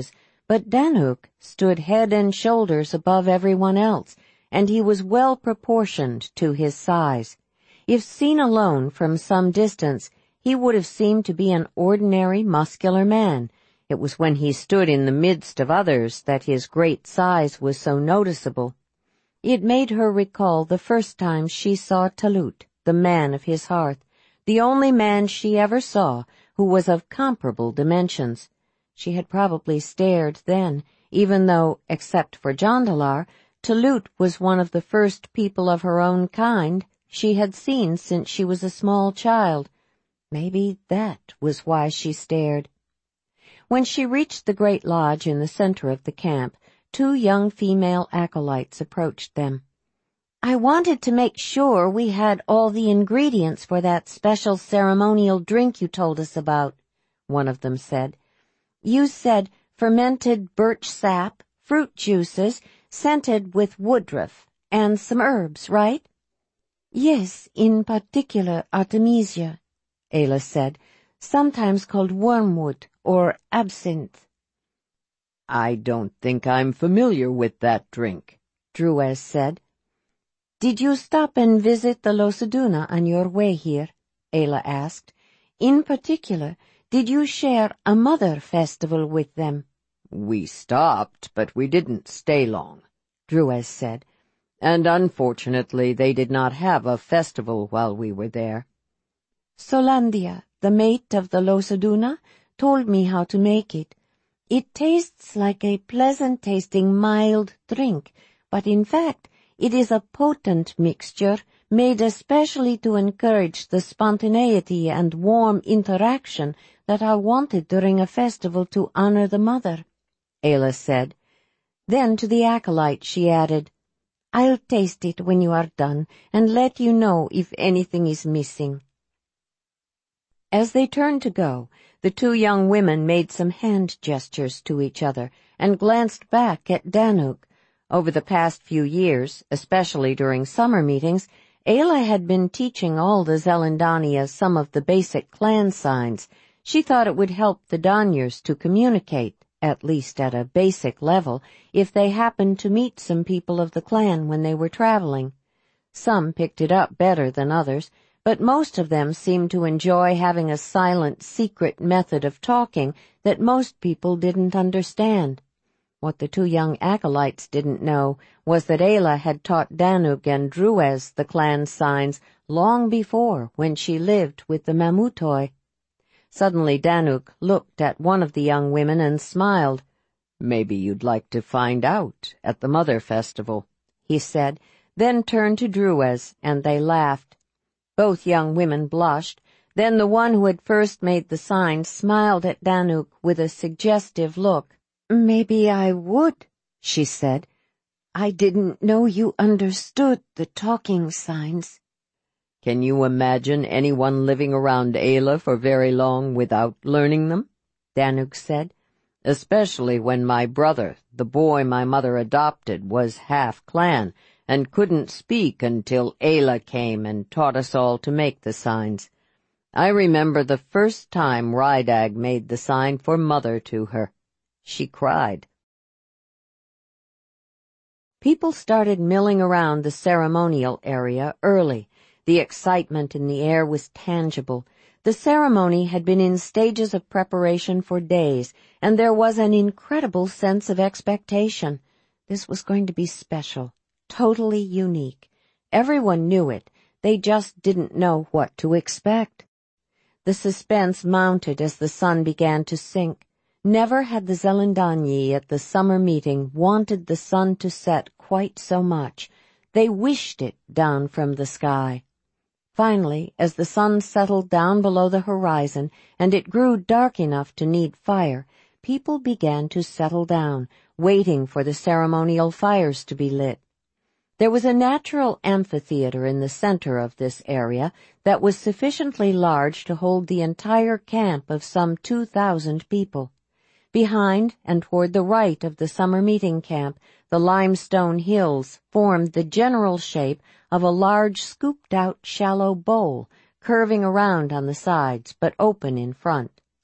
But Danuk stood head and shoulders above everyone else, and he was well proportioned to his size. If seen alone from some distance, he would have seemed to be an ordinary muscular man. It was when he stood in the midst of others that his great size was so noticeable. It made her recall the first time she saw Talut, the man of his hearth, the only man she ever saw who was of comparable dimensions. She had probably stared then, even though, except for Jondalar, Talut was one of the first people of her own kind she had seen since she was a small child. Maybe that was why she stared. When she reached the great lodge in the center of the camp, two young female acolytes approached them. "I wanted to make sure we had all the ingredients for that special ceremonial drink you told us about," one of them said. "You said fermented birch sap, fruit juices, scented with woodruff, and some herbs, right?" "Yes, in particular artemisia," Ayla said, "sometimes called wormwood or absinthe." "I don't think I'm familiar with that drink," Druez said. "Did you stop and visit the Losaduna on your way here?" Ayla asked. "In particular, did you share a mother festival with them?" "We stopped, but we didn't stay long," Druez said. "And unfortunately they did not have a festival while we were there." "Solandia, the mate of the Losaduna, told me how to make it. It tastes like a pleasant-tasting mild drink, but in fact it is a potent mixture made especially to encourage the spontaneity and warm interaction that are wanted during a festival to honor the mother," Ayla said. Then to the acolyte she added, "I'll taste it when you are done and let you know if anything is missing." As they turned to go, the two young women made some hand gestures to each other and glanced back at Danuk. Over the past few years, especially during summer meetings, Ayla had been teaching all the Zelendania some of the basic clan signs. She thought it would help the Danyers to communicate, at least at a basic level, if they happened to meet some people of the clan when they were traveling. Some picked it up better than others, but most of them seemed to enjoy having a silent, secret method of talking that most people didn't understand. What the two young acolytes didn't know was that Ayla had taught Danuk and Druez the clan signs long before, when she lived with the Mamutoi. Suddenly Danuk looked at one of the young women and smiled. "Maybe you'd like to find out at the Mother Festival," he said, then turned to Druez, and they laughed. Both young women blushed. Then the one who had first made the sign smiled at Danuk with a suggestive look. "Maybe I would," she said. "I didn't know you understood the talking signs." "Can you imagine anyone living around Ayla for very long without learning them?" Danuk said. "Especially when my brother, the boy my mother adopted, was half-clan and couldn't speak until Ayla came and taught us all to make the signs. I remember the first time Rydag made the sign for Mother to her. She cried." People started milling around the ceremonial area early. The excitement in the air was tangible. The ceremony had been in stages of preparation for days, and there was an incredible sense of expectation. This was going to be special, totally unique. Everyone knew it. They just didn't know what to expect. The suspense mounted as the sun began to sink. Never had the Zelendanyi at the summer meeting wanted the sun to set quite so much. They wished it down from the sky. Finally, as the sun settled down below the horizon and it grew dark enough to need fire, people began to settle down, waiting for the ceremonial fires to be lit. There was a natural amphitheater in the center of this area that was sufficiently large to hold the entire camp of some two thousand people. Behind and toward the right of the summer meeting camp, the limestone hills formed the general shape of a large scooped-out shallow bowl, curving around on the sides but open in front.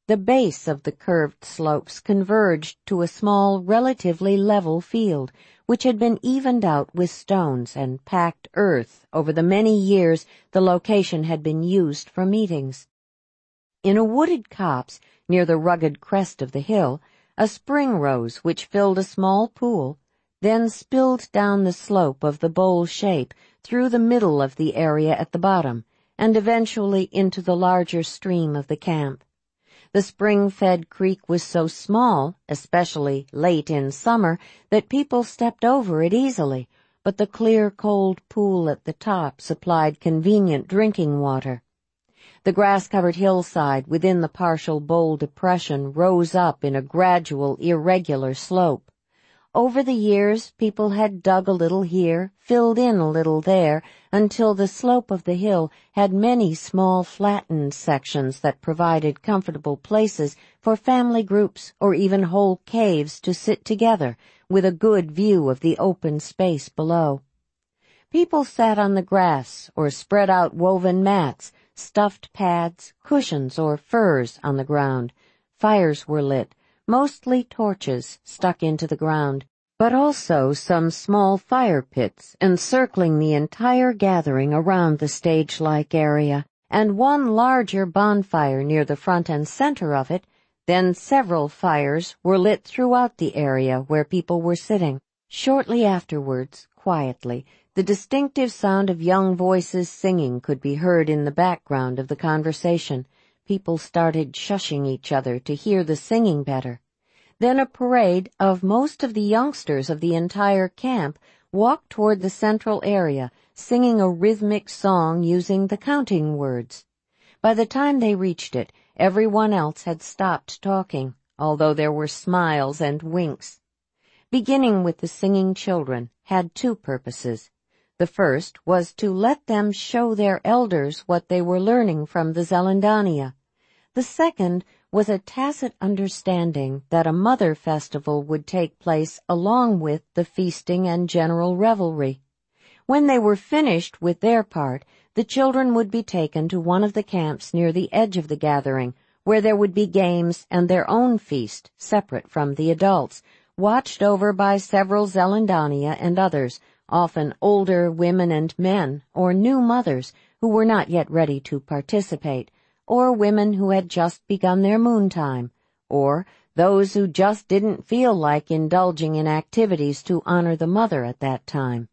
The base of the curved slopes converged to a small, relatively level field, which had been evened out with stones and packed earth over the many years the location had been used for meetings. In a wooded copse, near the rugged crest of the hill, a spring rose which filled a small pool, then spilled down the slope of the bowl shape through the middle of the area at the bottom, and eventually into the larger stream of the camp. The spring-fed creek was so small, especially late in summer, that people stepped over it easily, but the clear, cold pool at the top supplied convenient drinking water. The grass-covered hillside within the partial bowl depression rose up in a gradual, irregular slope. Over the years, people had dug a little here, filled in a little there, until the slope of the hill had many small flattened sections that provided comfortable places for family groups or even whole caves to sit together, with a good view of the open space below. People sat on the grass or spread out woven mats, stuffed pads, cushions, or furs on the ground. Fires were lit, mostly torches stuck into the ground, but also some small fire pits encircling the entire gathering around the stage-like area, and one larger bonfire near the front and center of it. Then several fires were lit throughout the area where people were sitting. Shortly afterwards, quietly, the distinctive sound of young voices singing could be heard in the background of the conversation. People started shushing each other to hear the singing better. Then a parade of most of the youngsters of the entire camp walked toward the central area, singing a rhythmic song using the counting words. By the time they reached it, everyone else had stopped talking, although there were smiles and winks. Beginning with the singing children had two purposes. The first was to let them show their elders what they were learning from the Zelandania. The second was a tacit understanding that a mother festival would take place along with the feasting and general revelry. When they were finished with their part, the children would be taken to one of the camps near the edge of the gathering, where there would be games and their own feast, separate from the adults, watched over by several Zelandania and others, often older women and men, or new mothers who were not yet ready to participate, or women who had just begun their moontime, or those who just didn't feel like indulging in activities to honor the mother at that time.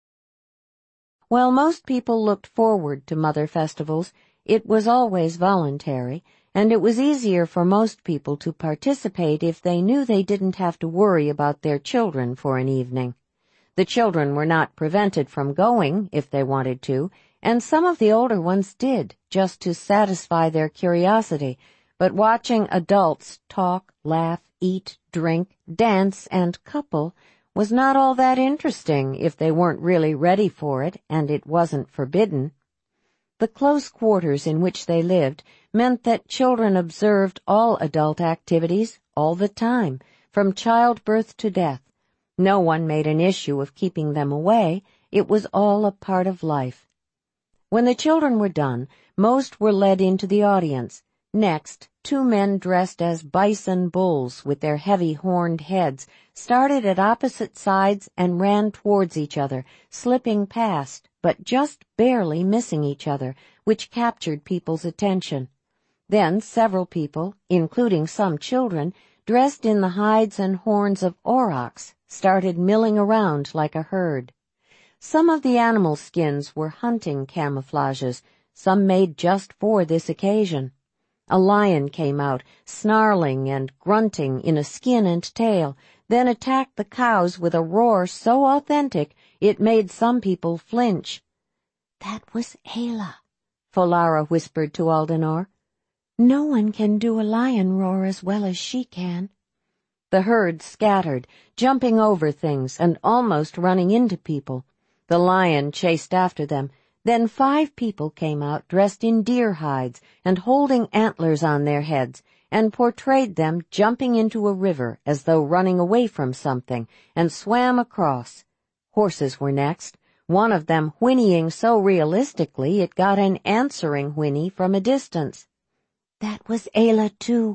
While most people looked forward to mother festivals, it was always voluntary, and it was easier for most people to participate if they knew they didn't have to worry about their children for an evening. The children were not prevented from going if they wanted to, and some of the older ones did, just to satisfy their curiosity, but watching adults talk, laugh, eat, drink, dance, and couple was not all that interesting if they weren't really ready for it and it wasn't forbidden. The close quarters in which they lived meant that children observed all adult activities all the time, from childbirth to death. No one made an issue of keeping them away. It was all a part of life. When the children were done, most were led into the audience. Next, two men dressed as bison bulls with their heavy horned heads started at opposite sides and ran towards each other, slipping past, but just barely missing each other, which captured people's attention. Then several people, including some children, dressed in the hides and horns of aurochs, started milling around like a herd. Some of the animal skins were hunting camouflages, some made just for this occasion. A lion came out, snarling and grunting in a skin and tail, then attacked the cows with a roar so authentic it made some people flinch. "That was Ayla," Folara whispered to Aldenor. "No one can do a lion roar as well as she can." The herd scattered, jumping over things and almost running into people. The lion chased after them. Then five people came out dressed in deer hides and holding antlers on their heads, and portrayed them jumping into a river as though running away from something, and swam across. Horses were next, one of them whinnying so realistically it got an answering whinny from a distance. "That was Ayla, too,"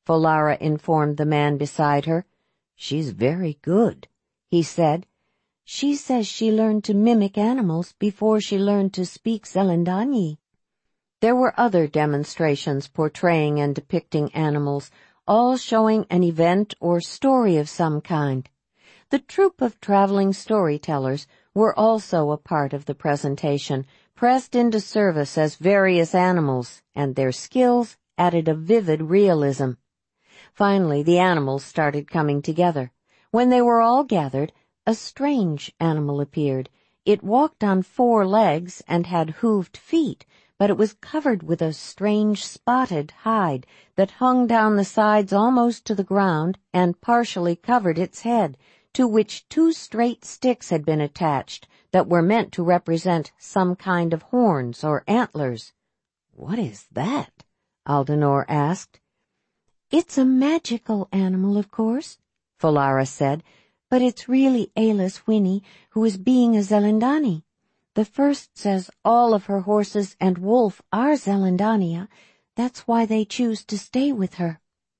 Folara informed the man beside her. "She's very good," he said. "She says she learned to mimic animals before she learned to speak Zelendanyi." There were other demonstrations portraying and depicting animals, all showing an event or story of some kind. The troupe of traveling storytellers were also a part of the presentation, pressed into service as various animals, and their skills added a vivid realism. Finally, the animals started coming together. When they were all gathered, a strange animal appeared. It walked on four legs and had hooved feet, but it was covered with a strange spotted hide that hung down the sides almost to the ground and partially covered its head, to which two straight sticks had been attached that were meant to represent some kind of horns or antlers. "What is that?" Aldanor asked. "It's a magical animal, of course," Folara said, "but it's really Ayla's Winnie, who is being a Zelendani. The first says all of her horses and wolf are Zelendania. That's why they choose to stay with her."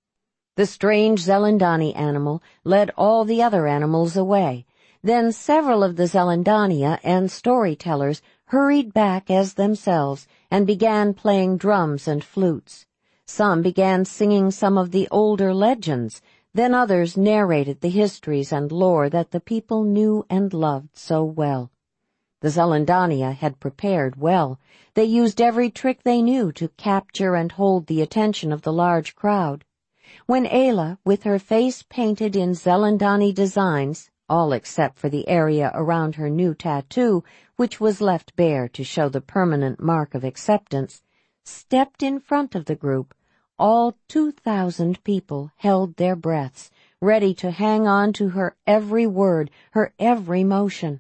The strange Zelendani animal led all the other animals away. Then several of the Zelendania and storytellers hurried back as themselves and began playing drums and flutes. Some began singing some of the older legends, then others narrated the histories and lore that the people knew and loved so well. The Zelendania had prepared well. They used every trick they knew to capture and hold the attention of the large crowd. When Ayla, with her face painted in Zelendani designs, all except for the area around her new tattoo, which was left bare to show the permanent mark of acceptance, stepped in front of the group, all two thousand people held their breaths, ready to hang on to her every word, her every motion.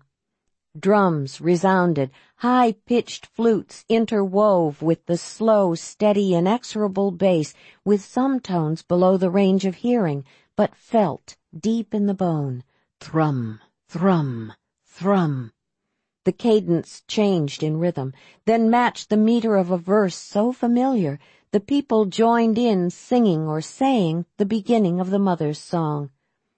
Drums resounded, high-pitched flutes interwove with the slow, steady, inexorable bass, with some tones below the range of hearing, but felt deep in the bone. Thrum, thrum, thrum. The cadence changed in rhythm, then matched the meter of a verse so familiar, the people joined in singing or saying the beginning of the mother's song.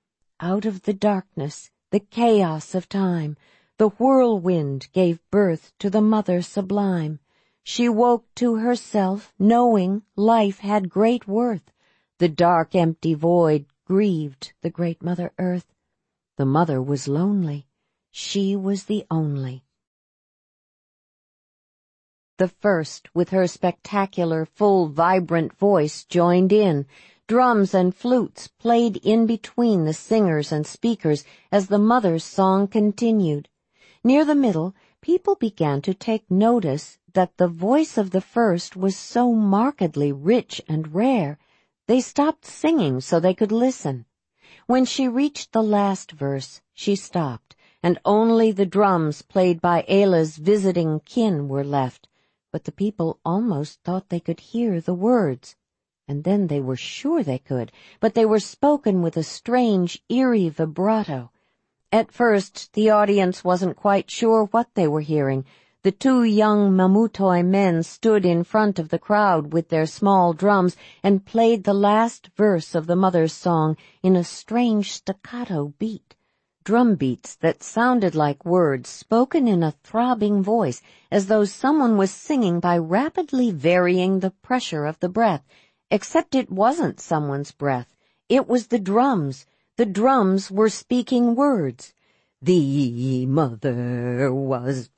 Out of the darkness, the chaos of time, the whirlwind gave birth to the mother sublime. She woke to herself, knowing life had great worth. The dark, empty void grieved the great Mother Earth. The mother was lonely. She was the only. The first, with her spectacular, full, vibrant voice, joined in. Drums and flutes played in between the singers and speakers as the mother's song continued. Near the middle, people began to take notice that the voice of the first was so markedly rich and rare. They stopped singing so they could listen. When she reached the last verse, she stopped, and only the drums played by Ayla's visiting kin were left. But the people almost thought they could hear the words. And then they were sure they could, but they were spoken with a strange, eerie vibrato. At first, the audience wasn't quite sure what they were hearing. The two young Mamutoi men stood in front of the crowd with their small drums and played the last verse of the mother's song in a strange staccato beat. Drum beats that sounded like words spoken in a throbbing voice, as though someone was singing by rapidly varying the pressure of the breath, except it wasn't someone's breath. It was the drums. The drums were speaking words. The mother was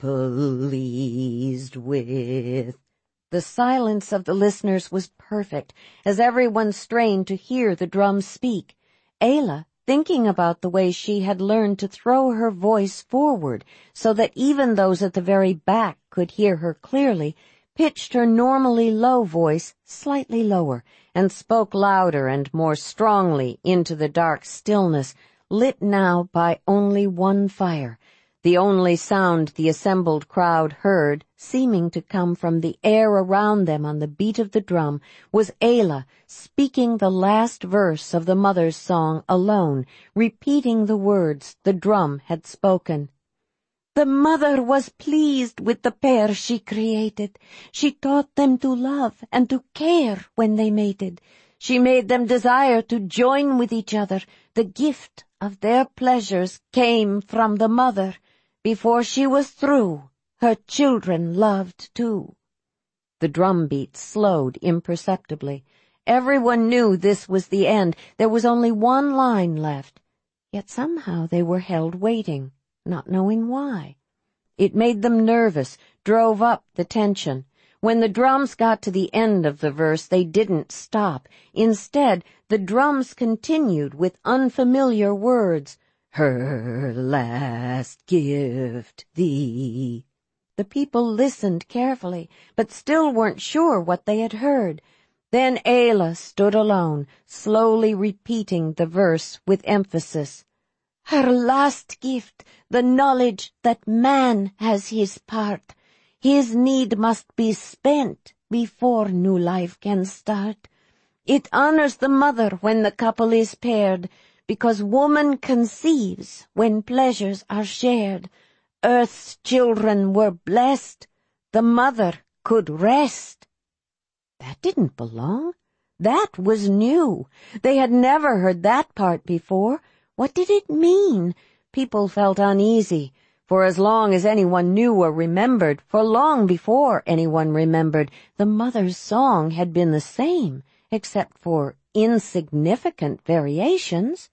pleased with... The silence of the listeners was perfect, as everyone strained to hear the drums speak. Ayla, thinking about the way she had learned to throw her voice forward so that even those at the very back could hear her clearly, pitched her normally low voice slightly lower and spoke louder and more strongly into the dark stillness, lit now by only one fire. The only sound the assembled crowd heard, seeming to come from the air around them on the beat of the drum, was Ayla speaking the last verse of the mother's song alone, repeating the words the drum had spoken. The mother was pleased with the pair she created. She taught them to love and to care when they mated. She made them desire to join with each other. The gift of their pleasures came from the mother. Before she was through, her children loved too. The drum beat slowed imperceptibly. Everyone knew this was the end. There was only one line left. Yet somehow they were held waiting, not knowing why. It made them nervous, drove up the tension. When the drums got to the end of the verse, they didn't stop. Instead, the drums continued with unfamiliar words. Her last gift thee. The people listened carefully, but still weren't sure what they had heard. Then Ayla stood alone, slowly repeating the verse with emphasis. Her last gift, the knowledge that man has his part. His need must be spent before new life can start. It honors the mother when the couple is paired, because woman conceives when pleasures are shared. Earth's children were blessed. The mother could rest. That didn't belong. That was new. They had never heard that part before. What did it mean? People felt uneasy. For as long as anyone knew or remembered, for long before anyone remembered, the mother's song had been the same, except for insignificant variations.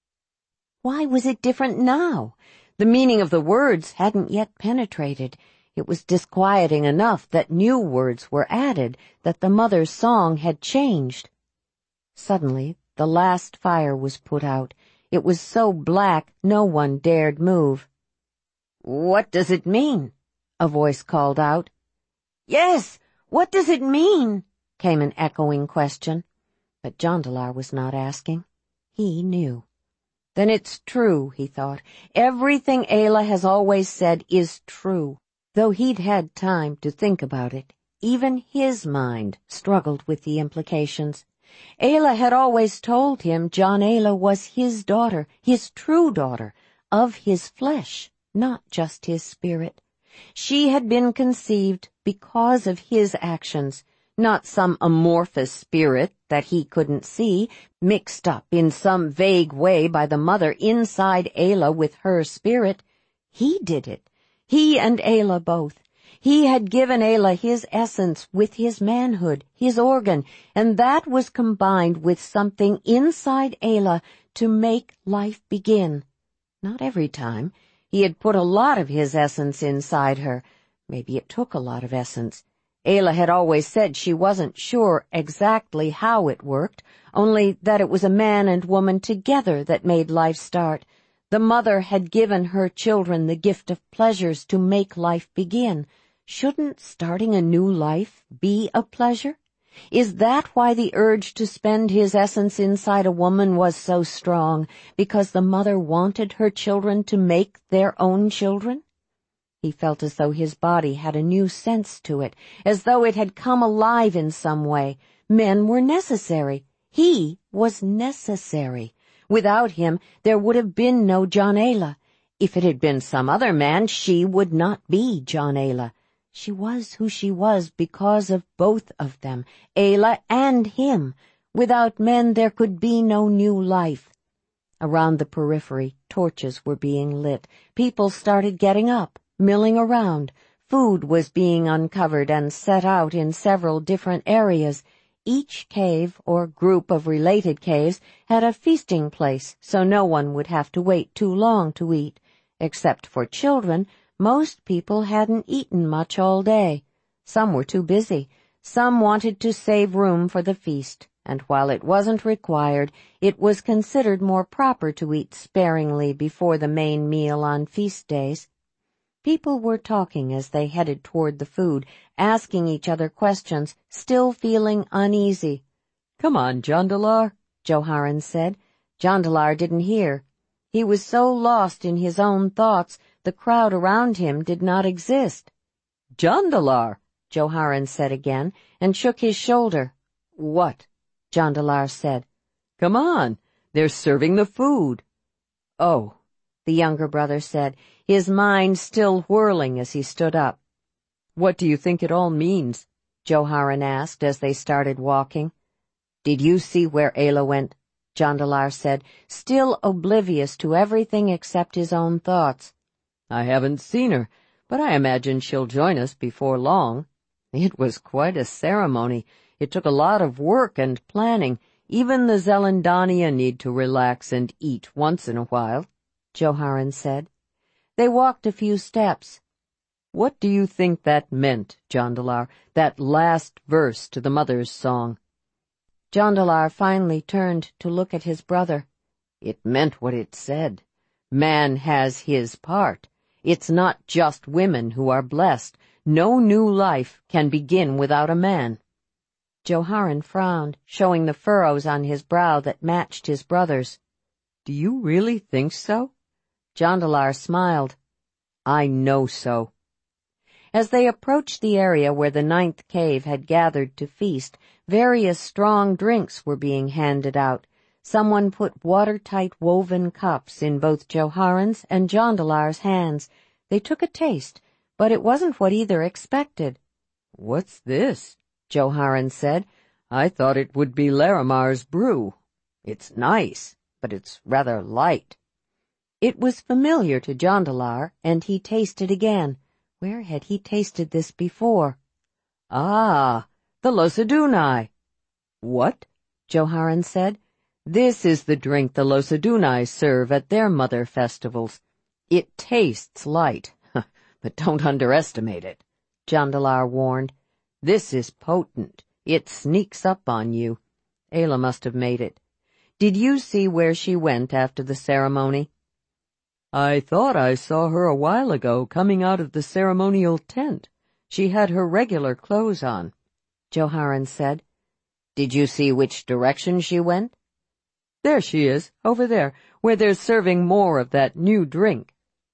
Why was it different now? The meaning of the words hadn't yet penetrated. It was disquieting enough that new words were added, that the mother's song had changed. Suddenly, the last fire was put out. It was so black no one dared move. "What does it mean?" a voice called out. "Yes, what does it mean?" came an echoing question. But Jondalar was not asking. He knew. Then it's true, he thought. Everything Ayla has always said is true. Though he'd had time to think about it, even his mind struggled with the implications. Ayla had always told him John Ayla was his daughter, his true daughter, of his flesh, not just his spirit. She had been conceived because of his actions, not some amorphous spirit that he couldn't see, mixed up in some vague way by the mother inside Ayla with her spirit. He did it. He and Ayla both. He had given Ayla his essence with his manhood, his organ, and that was combined with something inside Ayla to make life begin. Not every time. He had put a lot of his essence inside her. Maybe it took a lot of essence. Ayla had always said she wasn't sure exactly how it worked, only that it was a man and woman together that made life start. The mother had given her children the gift of pleasures to make life begin. Shouldn't starting a new life be a pleasure? Is that why the urge to spend his essence inside a woman was so strong? Because the mother wanted her children to make their own children? He felt as though his body had a new sense to it, as though it had come alive in some way. Men were necessary. He was necessary. Without him, there would have been no John Ayla. If it had been some other man, she would not be John Ayla. She was who she was because of both of them, Ayla and him. Without men, there could be no new life. Around the periphery, torches were being lit. People started getting up, milling around. Food was being uncovered and set out in several different areas. Each cave, or group of related caves, had a feasting place, so no one would have to wait too long to eat. Except for children, most people hadn't eaten much all day. Some were too busy. Some wanted to save room for the feast, and while it wasn't required, it was considered more proper to eat sparingly before the main meal on feast days. People were talking as they headed toward the food, asking each other questions, still feeling uneasy. "Come on, Jondalar," Joharen said. Jondalar didn't hear. He was so lost in his own thoughts, the crowd around him did not exist. "Jondalar," Joharen said again, and shook his shoulder. "What?" Jondalar said. "Come on, they're serving the food." "Oh," the younger brother said, his mind still whirling as he stood up. "What do you think it all means?" Joharen asked as they started walking. "Did you see where Ayla went?" Jondalar said, still oblivious to everything except his own thoughts. "I haven't seen her, but I imagine she'll join us before long. It was quite a ceremony. It took a lot of work and planning. Even the Zelendania need to relax and eat once in a while," Joharen said. They walked a few steps. "What do you think that meant, Jondalar, that last verse to the mother's song?" Jondalar finally turned to look at his brother. "It meant what it said. Man has his part. It's not just women who are blessed. No new life can begin without a man." Joharen frowned, showing the furrows on his brow that matched his brother's. "Do you really think so?" Jondalar smiled. "I know so." As they approached the area where the ninth cave had gathered to feast, various strong drinks were being handed out. Someone put watertight woven cups in both Joharen's and Jondalar's hands. They took a taste, but it wasn't what either expected. "What's this?" Joharen said. "I thought it would be Larimar's brew. It's nice, but it's rather light." It was familiar to Jondalar, and he tasted again. Where had he tasted this before? "Ah, the Losadunai." "What?" Joharen said. "This is the drink the Losadunai serve at their mother festivals. It tastes light, but don't underestimate it," Jondalar warned. "This is potent. It sneaks up on you. Ayla must have made it. Did you see where she went after the ceremony?" "I thought I saw her a while ago coming out of the ceremonial tent. She had her regular clothes on," Joharen said. "Did you see which direction she went?" "There she is, over there, where they're serving more of that new drink."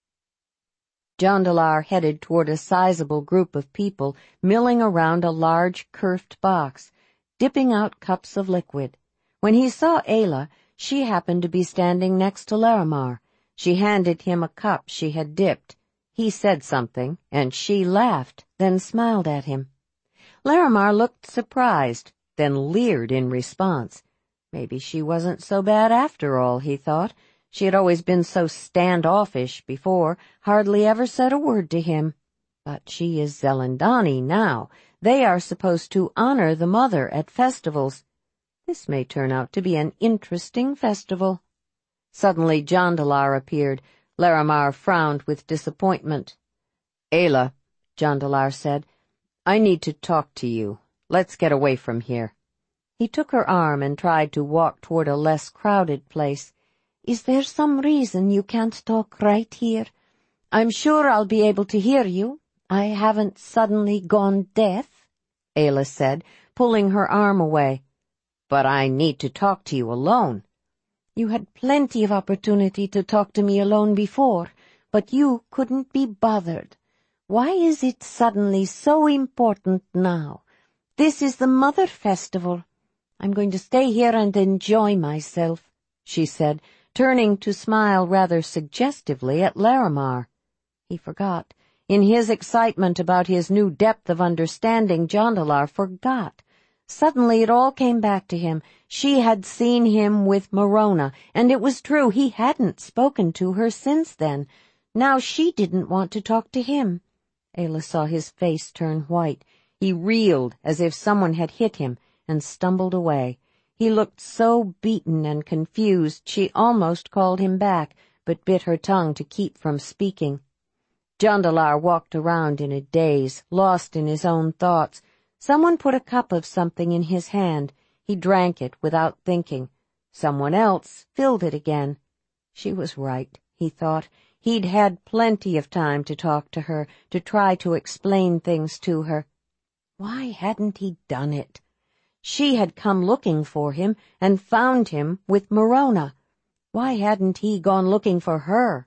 Jondalar headed toward a sizable group of people milling around a large curved box, dipping out cups of liquid. When he saw Ayla, she happened to be standing next to Larimar. She handed him a cup she had dipped. He said something, and she laughed, then smiled at him. Larimar looked surprised, then leered in response. Maybe she wasn't so bad after all, he thought. She had always been so standoffish before, hardly ever said a word to him. But she is Zelendani now. They are supposed to honor the mother at festivals. This may turn out to be an interesting festival. Suddenly Jondalar appeared. Larimar frowned with disappointment. "Ayla," Jondalar said, "I need to talk to you. Let's get away from here." He took her arm and tried to walk toward a less crowded place. "Is there some reason you can't talk right here? I'm sure I'll be able to hear you. I haven't suddenly gone deaf," Ayla said, pulling her arm away. "But I need to talk to you alone." "You had plenty of opportunity to talk to me alone before, but you couldn't be bothered. Why is it suddenly so important now? This is the Mother Festival. I'm going to stay here and enjoy myself," she said, turning to smile rather suggestively at Larimar. He forgot. In his excitement about his new depth of understanding, Jondalar forgot. Suddenly it all came back to him. She had seen him with Morona, and it was true he hadn't spoken to her since then. Now she didn't want to talk to him. Ayla saw his face turn white. He reeled as if someone had hit him and stumbled away. He looked so beaten and confused she almost called him back, but bit her tongue to keep from speaking. Jondalar walked around in a daze, lost in his own thoughts. Someone put a cup of something in his hand. He drank it without thinking. Someone else filled it again. She was right, he thought. He'd had plenty of time to talk to her, to try to explain things to her. Why hadn't he done it? She had come looking for him and found him with Morona. Why hadn't he gone looking for her?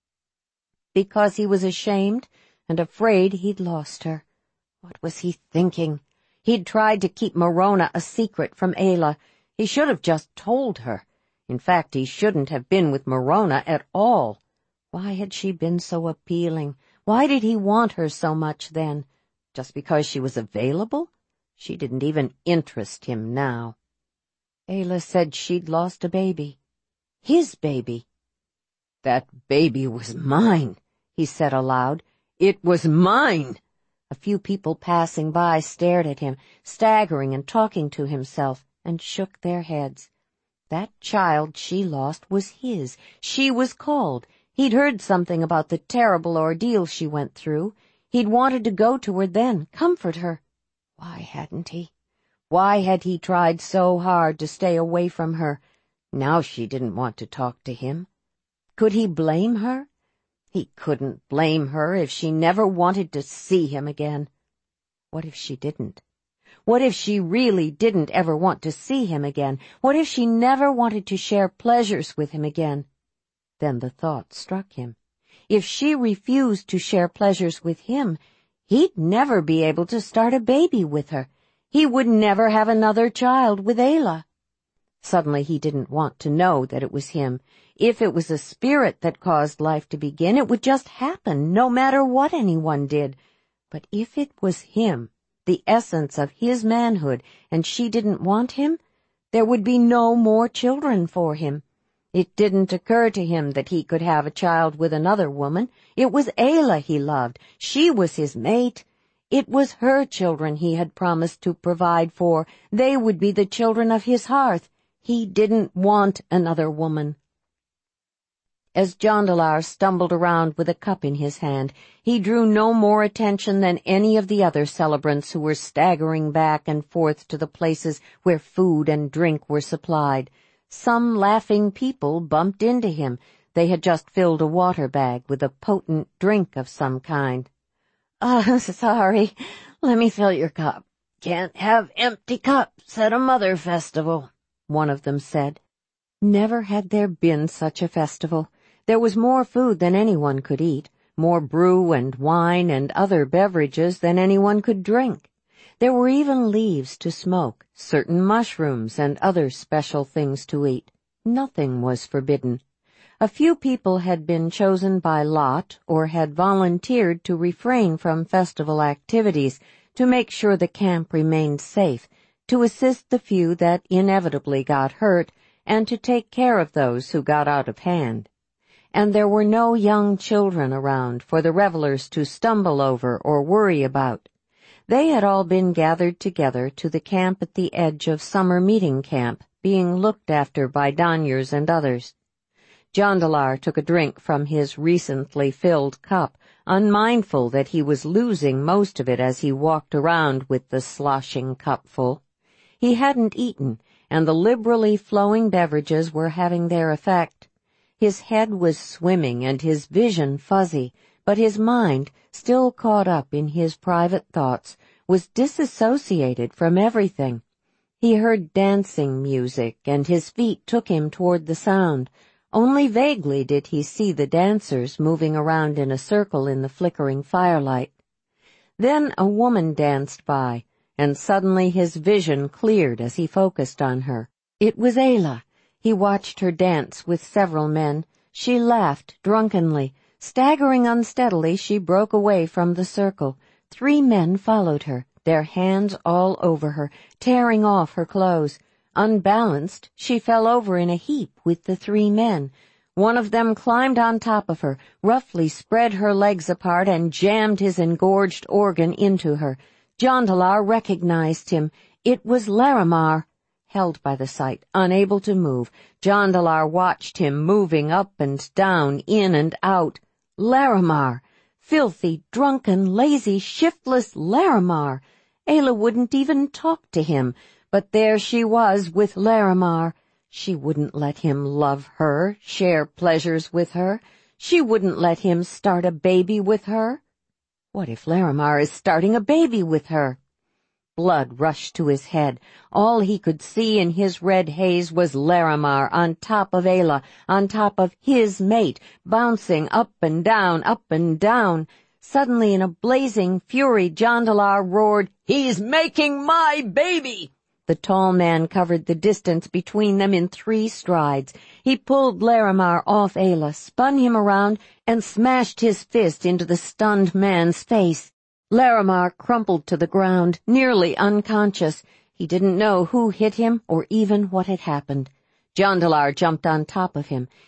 Because he was ashamed and afraid he'd lost her. What was he thinking? He'd tried to keep Morona a secret from Ayla. He should have just told her. In fact, he shouldn't have been with Morona at all. Why had she been so appealing? Why did he want her so much then? Just because she was available? She didn't even interest him now. Ayla said she'd lost a baby. His baby. "That baby was mine," he said aloud. "It was mine." A few people passing by stared at him, staggering and talking to himself, and shook their heads. That child she lost was his. She was called. He'd heard something about the terrible ordeal she went through. He'd wanted to go to her then, comfort her. Why hadn't he? Why had he tried so hard to stay away from her? Now she didn't want to talk to him. Could he blame her? He couldn't blame her if she never wanted to see him again. What if she didn't? What if she really didn't ever want to see him again? What if she never wanted to share pleasures with him again? Then the thought struck him. If she refused to share pleasures with him, he'd never be able to start a baby with her. He would never have another child with Ayla. Suddenly he didn't want to know that it was him. If it was a spirit that caused life to begin, it would just happen, no matter what anyone did. But if it was him, the essence of his manhood, and she didn't want him, there would be no more children for him. It didn't occur to him that he could have a child with another woman. It was Ayla he loved. She was his mate. It was her children he had promised to provide for. They would be the children of his hearth. He didn't want another woman. As Jondalar stumbled around with a cup in his hand, he drew no more attention than any of the other celebrants who were staggering back and forth to the places where food and drink were supplied. Some laughing people bumped into him. They had just filled a water bag with a potent drink of some kind. "Ah, sorry. Let me fill your cup. Can't have empty cups at a mother festival," one of them said. Never had there been such a festival. There was more food than anyone could eat, more brew and wine and other beverages than anyone could drink. There were even leaves to smoke, certain mushrooms and other special things to eat. Nothing was forbidden. A few people had been chosen by lot or had volunteered to refrain from festival activities to make sure the camp remained safe, to assist the few that inevitably got hurt, and to take care of those who got out of hand. And there were no young children around for the revelers to stumble over or worry about. They had all been gathered together to the camp at the edge of summer meeting camp, being looked after by Donyers and others. Jondalar took a drink from his recently filled cup, unmindful that he was losing most of it as he walked around with the sloshing cup full. He hadn't eaten, and the liberally flowing beverages were having their effect. His head was swimming and his vision fuzzy, but his mind, still caught up in his private thoughts, was disassociated from everything. He heard dancing music, and his feet took him toward the sound. Only vaguely did he see the dancers moving around in a circle in the flickering firelight. Then a woman danced by, and suddenly his vision cleared as he focused on her. It was Ayla. He watched her dance with several men. She laughed drunkenly. Staggering unsteadily, she broke away from the circle. Three men followed her, their hands all over her, tearing off her clothes. Unbalanced, she fell over in a heap with the three men. One of them climbed on top of her, roughly spread her legs apart, and jammed his engorged organ into her. Jondalar recognized him. It was Larimar. Held by the sight, unable to move, Jondalar watched him moving up and down, in and out. Larimar! Filthy, drunken, lazy, shiftless Larimar! Ayla wouldn't even talk to him, but there she was with Larimar. She wouldn't let him love her, share pleasures with her. She wouldn't let him start a baby with her. What if Larimar is starting a baby with her? Blood rushed to his head. All he could see in his red haze was Larimar on top of Ayla, on top of his mate, bouncing up and down, up and down. Suddenly, in a blazing fury, Jondalar roared, "He's making my baby!" The tall man covered the distance between them in three strides. He pulled Larimar off Ayla, spun him around, and smashed his fist into the stunned man's face. Larimar crumpled to the ground, nearly unconscious. He didn't know who hit him or even what had happened. Jondalar jumped on top of him.